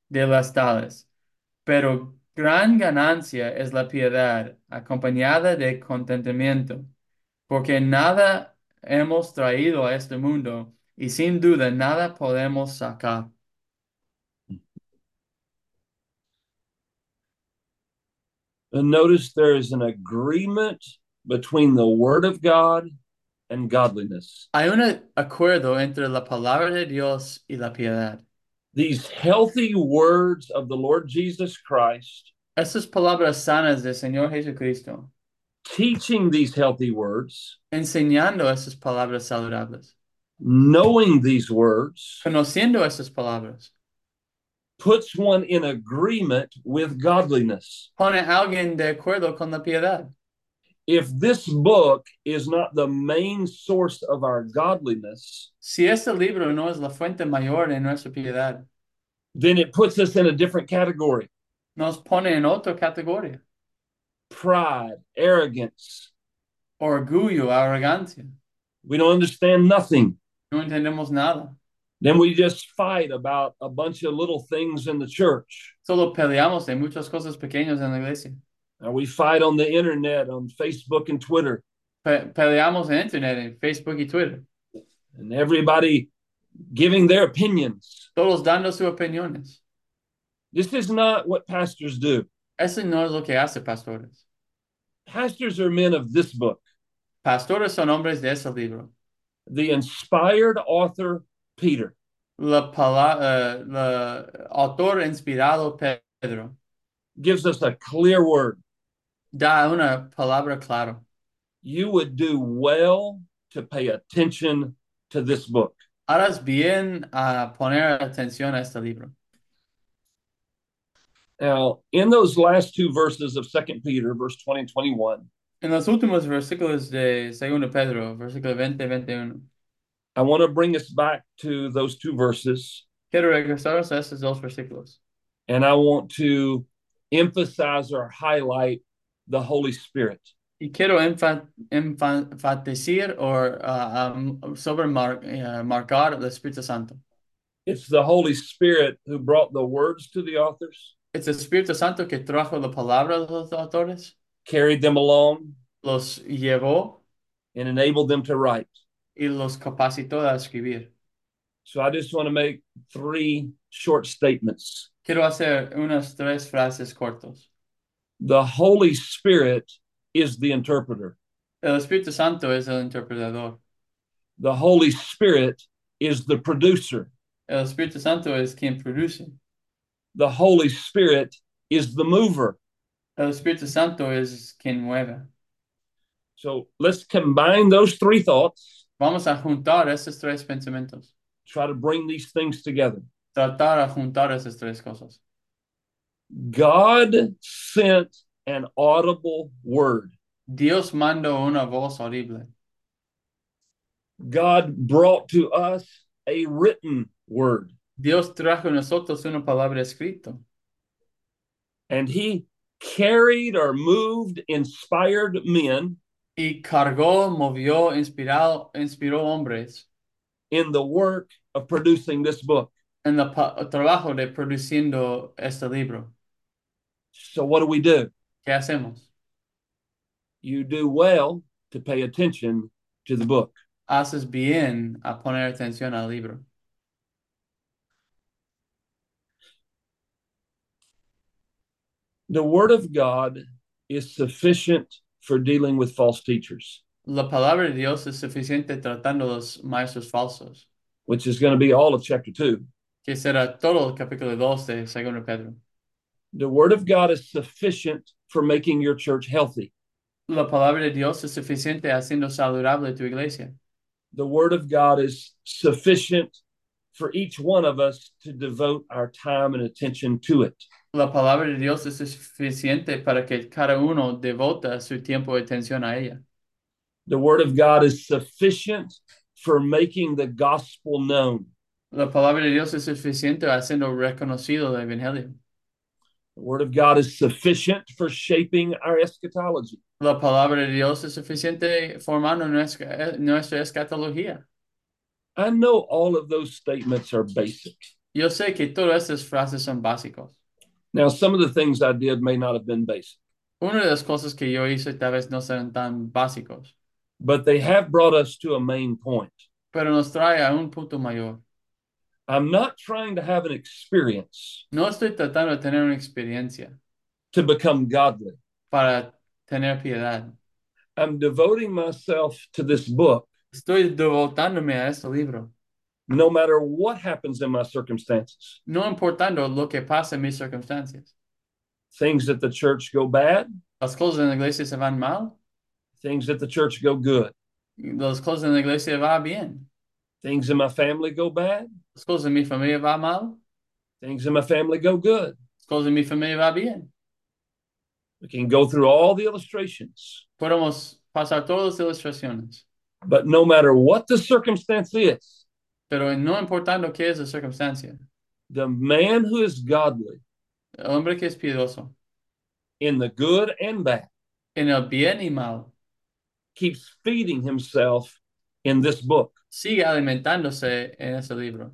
de las tales, pero gran ganancia es la piedad acompañada de contentamiento, porque nada hemos traído a este mundo y sin duda nada podemos sacar. And notice there is an agreement between the word of God and godliness. Hay un acuerdo entre la palabra de Dios y la piedad. These healthy words of the Lord Jesus Christ, Estas palabras sanas del Señor Jesucristo, teaching these healthy words, enseñando esas palabras saludables, knowing these words, conociendo esas palabras, puts one in agreement with godliness. pone a alguien de acuerdo con la piedad. If this book is not the main source of our godliness, Si este libro no es la fuente mayor de nuestra piedad, then it puts us in a different category. nos pone en otra categoría. Pride, arrogance. Orgullo, arrogancia. We don't understand nothing. No entendemos nada. Then we just fight about a bunch of little things in the church. Solo peleamos de muchas cosas pequeñas en la iglesia. We fight on the internet, on Facebook and Twitter. Peleamos en internet, en Facebook y Twitter. And everybody giving their opinions. Todos dando sus opiniones. This is not what pastors do. Eso no es lo que hace pastores. Pastors are men of this book. Pastores son hombres de ese libro. The inspired author, Peter. La autor inspirado Pedro Gives us a clear word. da una palabra clara. You would do well to pay attention to this book. Harás bien a poner atención a este libro. Now, in those last two verses of 2 Peter, verse 20 and 21, En los últimos versículos de 2 Pedro, versículo 20 y 21, I want to bring us back to those two verses, quiero regresar a estos dos versículos. and I want to emphasize or highlight the Holy Spirit. Y quiero enfatizar o marcar el Espíritu Santo. It's the Holy Spirit who brought the words to the authors, Es el Espíritu Santo que trajo la palabra a los autores, carried them along, los llevó and enabled them to write. y los capacitó a escribir. So I just want to make three short statements. Quiero hacer unas tres frases cortas. The Holy Spirit is the interpreter. El Espíritu Santo es el interpretador. The Holy Spirit is the producer. El Espíritu Santo es quien produce. The Holy Spirit is the mover. El Espíritu Santo es quien mueve. So let's combine those three thoughts, Vamos a juntar esos tres pensamientos. try to bring these things together. Tratar a juntar esas tres cosas. God sent an audible word. Dios mandó una voz audible. God brought to us a written word. Dios trajo a nosotros una palabra escrita. And he carried or moved inspired men Y cargó, movió, inspiró hombres in the work of producing this book. en el trabajo de produciendo este libro. So what do? ¿Qué hacemos? You do well to pay attention to the book. Haces bien a poner atención al libro. The word of God is sufficient for dealing with false teachers, La palabra de Dios es suficiente tratando los maestros falsos, which is going to be all of chapter 2. que será todo el capítulo 2 de 2 Pedro. The word of God is sufficient for making your church healthy. La palabra de Dios es suficiente haciendo saludable tu iglesia. The word of God is sufficient for each one of us to devote our time and attention to it. La palabra de Dios es suficiente para que cada uno devota su tiempo y atención a ella. The word of God is sufficient for making the gospel known. La palabra de Dios es suficiente haciendo reconocido el evangelio. The word of God is sufficient for shaping our eschatology. La palabra de Dios es suficiente formando nuestra escatología. I know all of those statements are basic. Yo sé que todas estas frases son básicos. Now, some of the things I did may not have been basic, Una de las cosas que yo hice tal vez no sean tan básicos, but they have brought us to a main point. pero nos trae a un punto mayor. I'm not trying to have an experience No estoy tratando de tener una experiencia to become godly. para tener piedad. I'm devoting myself to this book Estoy devotándome a este libro, no matter what happens in my circumstances. no importando lo que pasa en mis circunstancias. Things at the church go bad, Las cosas en la iglesia se van mal, things at the church go good. las cosas en la iglesia va bien, Things in my family go bad, las cosas en mi familia va mal, things in my family go good. las cosas en mi familia va bien. We can go through all the illustrations, Podemos pasar todas las ilustraciones, but no matter what the circumstance is, pero no importando qué es la circunstancia, the man who is godly el hombre que es piadoso, in the good and bad en el bien y mal, keeps feeding himself in this book. sigue alimentándose en ese libro.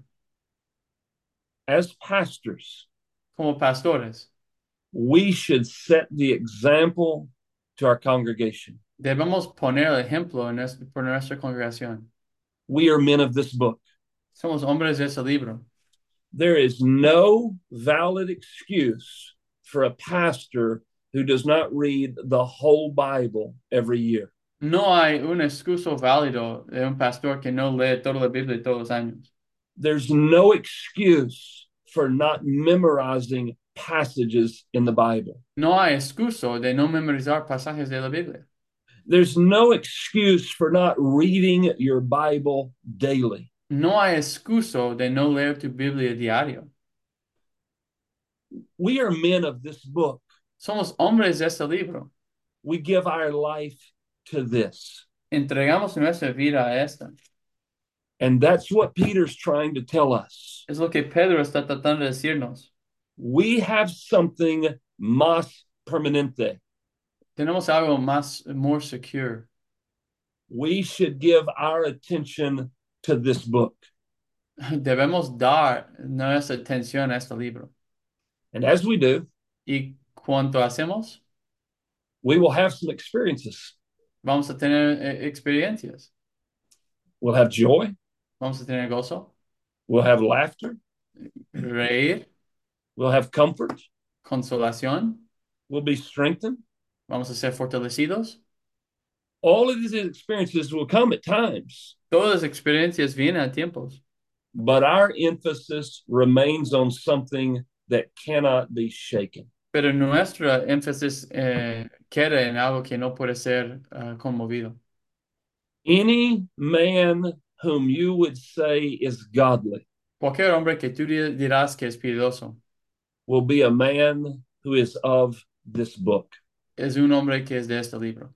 As pastors, Como pastores, we should set the example to our congregation. debemos poner el ejemplo en por nuestra congregación. We are men of this book. Somos hombres de ese libro. There is no valid excuse for a pastor who does not read the whole Bible every year. No hay un excuso válido de un pastor que no lee toda la Biblia todos los años. There's no excuse for not memorizing passages in the Bible. No hay excuso de no memorizar pasajes de la Biblia. There's no excuse for not reading your Bible daily. No hay excuso de no leer tu Biblia diario. We are men of this book. Somos hombres de este libro. We give our life to this. Entregamos nuestra vida a esta. And that's what Peter's trying to tell us. Es lo que Pedro está tratando de decirnos. We have something más permanente. Tenemos algo more secure. We should give our attention to this book. Debemos dar nuestra atención a este libro. And as we do, Y cuanto hacemos, we will have some experiences. vamos a tener experiencias. We'll have joy. Vamos a tener gozo, We'll have laughter. reír, We'll have comfort. consolación. We'll be strengthened. Vamos a ser fortalecidos. All of these experiences will come at times, Todas las experiencias vienen a tiempos, but our emphasis remains on something that cannot be shaken. pero nuestra énfasis queda en algo que no puede ser conmovido. Any man whom you would say is godly Cualquier hombre que tú dirás que es piadoso will be a man who is of this book. es un hombre que es de este libro.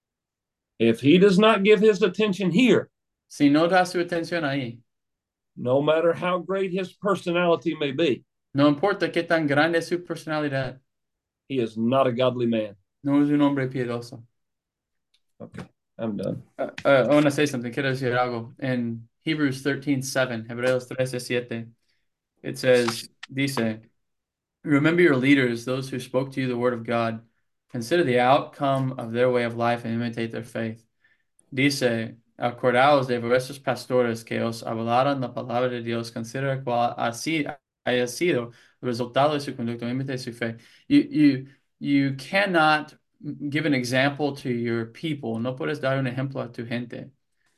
If he does not give his attention here, Si no da su atención ahí, no matter how great his personality may be, no importa qué tan grande es su personalidad, he is not a godly man. no es un hombre piadoso. Okay, I'm done. I want to say something. Quiero decir algo. In Hebrews 13:7, Hebreos 13:7, it says, dice, remember your leaders, those who spoke to you the word of God. Consider the outcome of their way of life and imitate their faith. Dice, acordaos de vuestros pastores que os hablaron la palabra de Dios. Considera cuál haya sido el resultado de su conducta. Imite su fe. You cannot give an example to your people. No puedes dar un ejemplo a tu gente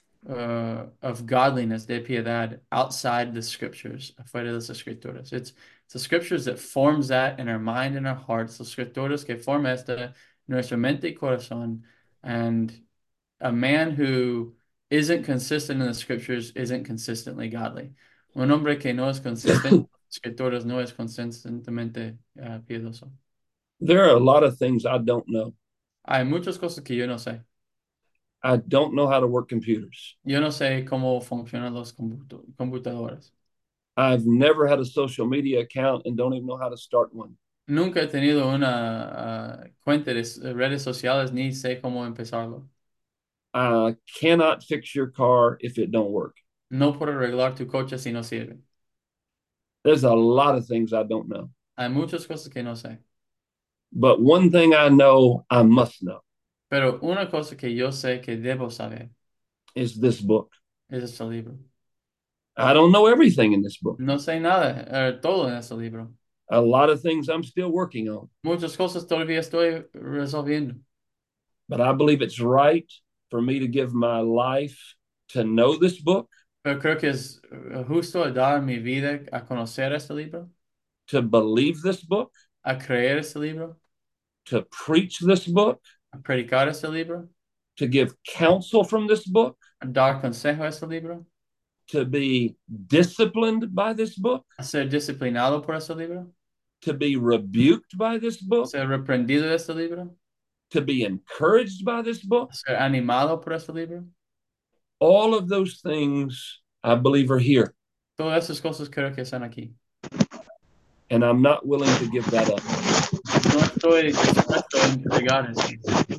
of godliness, de piedad, outside the scriptures, afuera de las escrituras. It's the scriptures that forms that in our mind and our hearts. Las escrituras que forma esta en nuestra mente y corazón. And a man who isn't consistent in the scriptures isn't consistently godly. Un hombre que no es consistente en las escrituras no es consistentemente piadoso. There are a lot of things I don't know. Hay muchas cosas que yo no sé. I don't know how to work computers. Yo no sé cómo funcionan los computadores. I've never had a social media account and don't even know how to start one. Nunca he tenido una cuenta de redes sociales ni sé cómo empezarlo. I cannot fix your car if it don't work. No puedo arreglar tu coche si no sirve. There's a lot of things I don't know. Hay muchas cosas que no sé. But one thing I know I must know Pero una cosa que yo sé que debo saber is this book. es este libro. I don't know everything in this book. No sé nada, todo en este libro. A lot of things I'm still working on. Muchas cosas todavía estoy resolviendo. But I believe it's right for me to give my life to know this book, Pero creo que es justo dar mi vida a conocer este libro, to believe this book, a creer este libro, to preach this book, a predicar este libro, to give counsel from this book, a dar consejo a este libro, to be disciplined by this book, a ser disciplinado por este libro, to be rebuked by this a book, ser reprendido de este libro, to be encouraged by this book. a ser animado por este libro. All of those things I believe are here. Todas esas cosas creo que están aquí. And I'm not willing to give that up. No estoy dispuesto a entregar eso.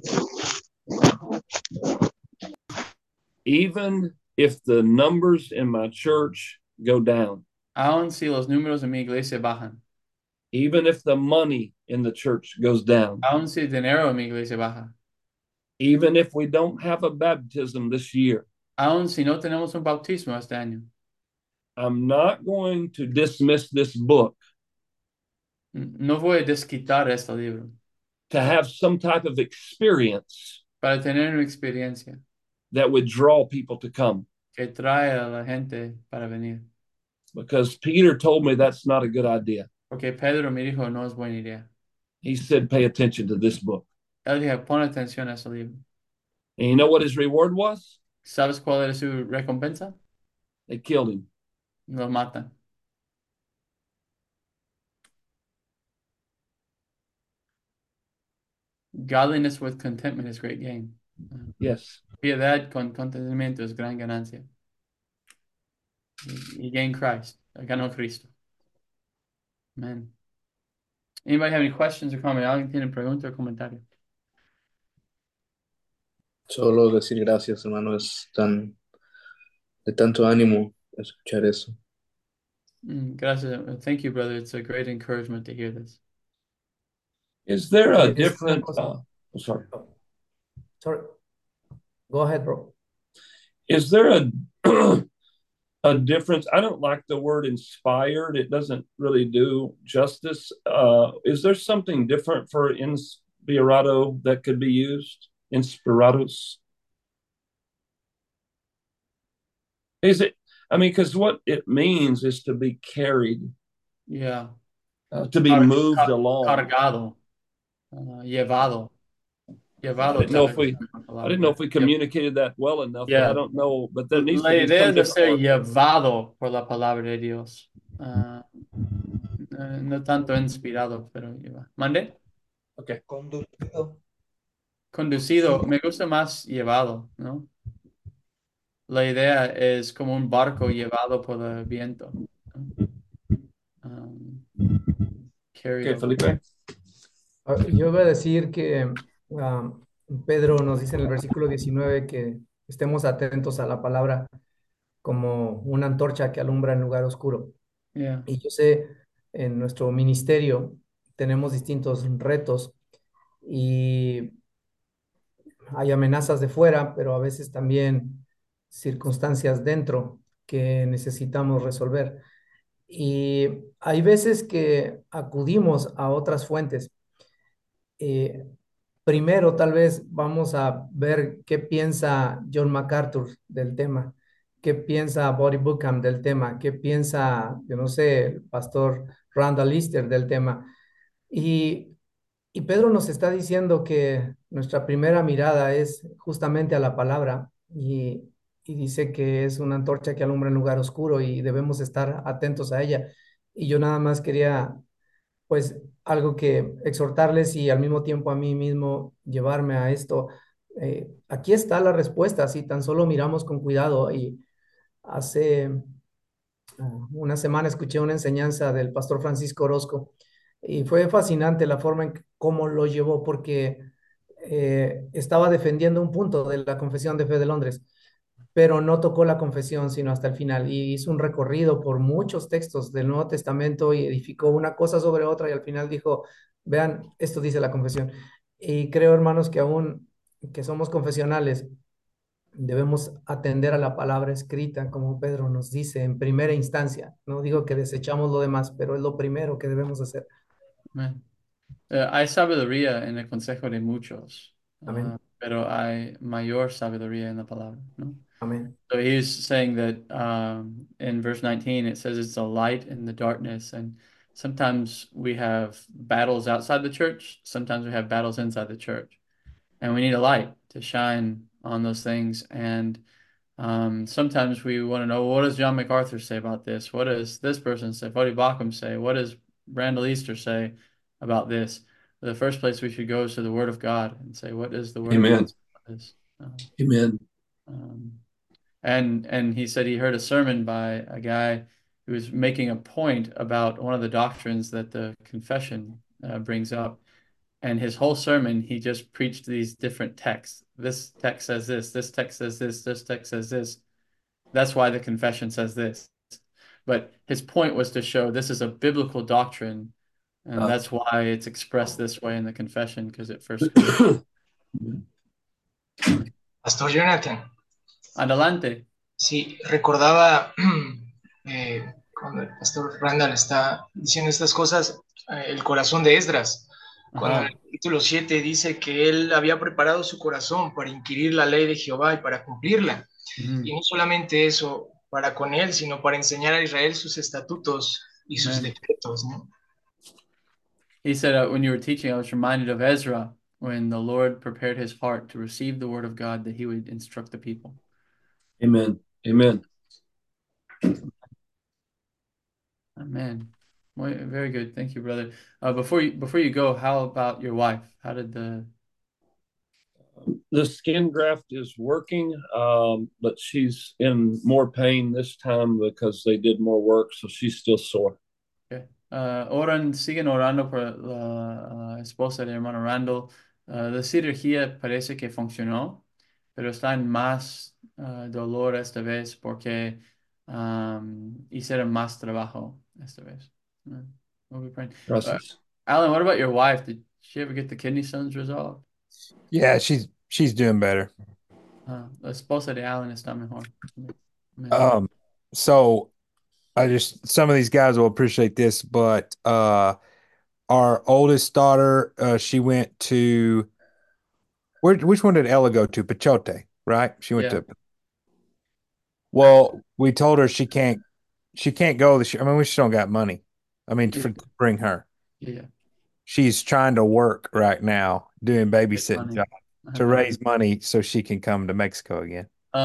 Even if the numbers in my church go down, Aun si los números en mi iglesia bajan, even if the money in the church goes down, aun si el dinero en mi iglesia baja, even if we don't have a baptism this year, aun si no tenemos un bautismo este año, I'm not going to dismiss this book no voy a desquitar este libro to have some type of experience para tener una experiencia that would draw people to come. que trae a la gente para venir. Because Peter told me that's not a good idea. Porque Pedro me dijo, no es buena idea. He said, pay attention to this book. Él dijo, pon atención a este libro. And you know what his reward was? ¿Sabes cuál era su recompensa? They killed him. Lo matan. Godliness with contentment is great gain. Yes. Piedad con contentamiento es gran ganancia. Y gain Christ. Ganó Cristo. Amen. Anybody have any questions or comments? ¿Alguien tiene pregunta o comentario? Solo decir gracias, hermano, es de tanto ánimo escuchar eso. Gracias. Thank you, brother. It's a great encouragement to hear this. Is there a Es una different, cosa- sorry. Sorry. Go ahead, bro. Is there a difference? I don't like the word inspired. It doesn't really do justice. Is there something different for inspirado that could be used? Inspirados? Is it? I mean, because what it means is to be carried, Yeah. to be moved along. Cargado. Llevado. Llevado. I didn't know if we communicated that well enough. Yeah. But I don't know, but there needs La to be idea some de ser different word. llevado por la palabra de Dios. No tanto inspirado, pero lleva. ¿Mande? Okay. Conducido. Me gusta más llevado, ¿no? La idea es como un barco llevado por el viento, ¿no? Carried Okay, over. Felipe. Yo iba a decir que Pedro nos dice en el versículo 19 que estemos atentos a la palabra como una antorcha que alumbra en lugar oscuro. Yeah. Y yo sé, en nuestro ministerio tenemos distintos retos y hay amenazas de fuera, pero a veces también circunstancias dentro que necesitamos resolver. Y hay veces que acudimos a otras fuentes. Primero, tal vez vamos a ver qué piensa John MacArthur del tema, qué piensa Bory Bookham del tema, qué piensa, yo no sé, el pastor Randall Easter del tema. Y, y Pedro nos está diciendo que nuestra primera mirada es justamente a la palabra y dice que es una antorcha que alumbra en lugar oscuro y debemos estar atentos a ella. Y yo nada más quería pues algo que exhortarles y al mismo tiempo a mí mismo llevarme a esto. Aquí está la respuesta, si tan solo miramos con cuidado. Y hace una semana escuché una enseñanza del pastor Francisco Orozco y fue fascinante la forma en cómo lo llevó porque estaba defendiendo un punto de la Confesión de Fe de Londres pero no tocó la confesión sino hasta el final y hizo un recorrido por muchos textos del Nuevo Testamento y edificó una cosa sobre otra y al final dijo, vean, esto dice la confesión. Y creo, hermanos, que aún que somos confesionales, debemos atender a la palabra escrita, como Pedro nos dice, en primera instancia. No digo que desechamos lo demás, pero es lo primero que debemos hacer. Amén. Hay sabiduría en el consejo de muchos, Amén. pero hay mayor sabiduría en la palabra, ¿no? Amén. So he's saying that in verse 19 it says it's a light in the darkness, and sometimes we have battles outside the church, sometimes we have battles inside the church, and we need a light to shine on those things. And sometimes we want to know, what does John MacArthur say about this? What does this person say? Voddie Baucham say? What does Randall Easter say about this? The first place we should go is to the Word of God and say, what does the Word of Amen. God say about this? Amen. Um, and he said he heard a sermon by a guy who was making a point about one of the doctrines that the confession brings up. And his whole sermon, he just preached these different texts. This text says this text says this text says this. That's why the confession says this. But his point was to show this is a biblical doctrine, and that's why it's expressed this way in the confession, because it first comes. Pastor Jonathan, Adelante. sí, recordaba cuando el pastor Randall está diciendo estas cosas, el corazón de Esdras, cuando en Ajá. el capítulo 7 dice que él había preparado su corazón para inquirir la ley de Jehová y para cumplirla. Y no solamente eso, para con él, sino para enseñar a Israel sus estatutos y sus Amen. decretos, ¿no? He said, when you were teaching, I was reminded of Ezra, when the Lord prepared his heart to receive the word of God, that he would instruct the people. Amen. Amen. Amen. Very good. Thank you, brother. Before you go, how about your wife? How did The skin graft is working, but she's in more pain this time because they did more work, so she's still sore. Okay. Siguen orando por la esposa de hermano Randall. La cirugía parece que funcionó, pero está en más dolor esta vez porque hicieron más trabajo esta vez. We'll be praying. Gracias. Alan, what about your wife? Did she ever get the kidney stones resolved? Yeah, she's doing better. La esposa de Alan está mejor. So some of these guys will appreciate this, but our oldest daughter, she went to which one did Ella go to? Pachote, right? She went Yeah. to. Well, we told her she can't go this year. I mean, we just don't got money. I mean, to bring her. Yeah. She's trying to work right now, doing babysitting money. jobs to raise money so she can come to Mexico again.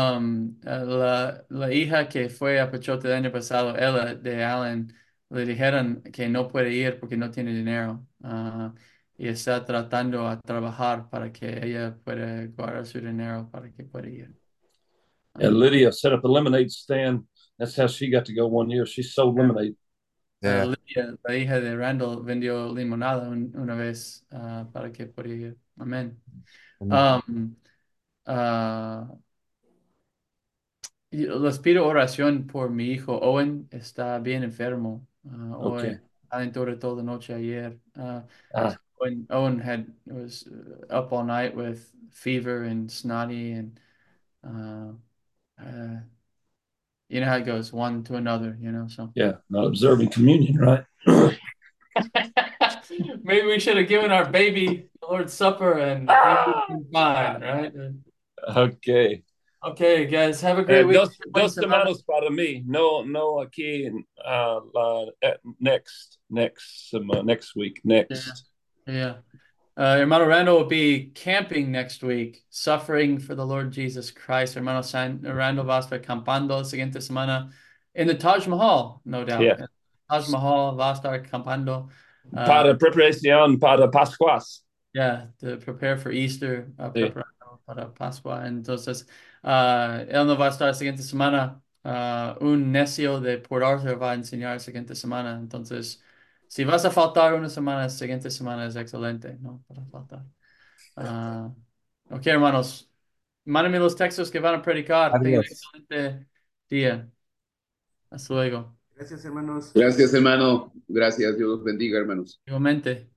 La hija que fue a Pachote el año pasado, ella de Allen, le dijeron que no puede ir porque no tiene dinero. Y está tratando a trabajar para que ella pueda guardar su dinero para que pueda ir. And Lydia set up a lemonade stand. That's how she got to go one year. She sold lemonade. Yeah. Lydia, la hija de Randall, vendió limonada una vez para que pueda ir. Amén. Les pido oración por mi hijo Owen, está bien enfermo. Hoy Okay. adentro de toda la noche ayer. Owen was up all night with fever and snotty, and you know how it goes, one to another, so. Yeah, not observing communion, right? Maybe we should have given our baby the Lord's Supper and fine, right? Okay. Okay, guys, have a great week. Dos semanas para mí. No, aquí next week. Yeah. Hermano Randall will be camping next week, suffering for the Lord Jesus Christ. Hermano Randall va a estar campando la siguiente semana in the Taj Mahal, no doubt. Yeah. Taj Mahal va a estar campando. Para preparación para Pascuas. Yeah, to prepare for Easter, preparando para Pascua. Entonces, él no va a estar la siguiente semana. Un necio de Port Arthur va a enseñar la siguiente semana. Entonces, si vas a faltar una semana, la siguiente semana es excelente, ¿no? Para faltar. Ok, hermanos. Mándame los textos que van a predicar. Tengan un Adiós. excelente día. Hasta luego. Gracias, hermanos. Gracias, hermano. Gracias. Dios los bendiga, hermanos. Igualmente.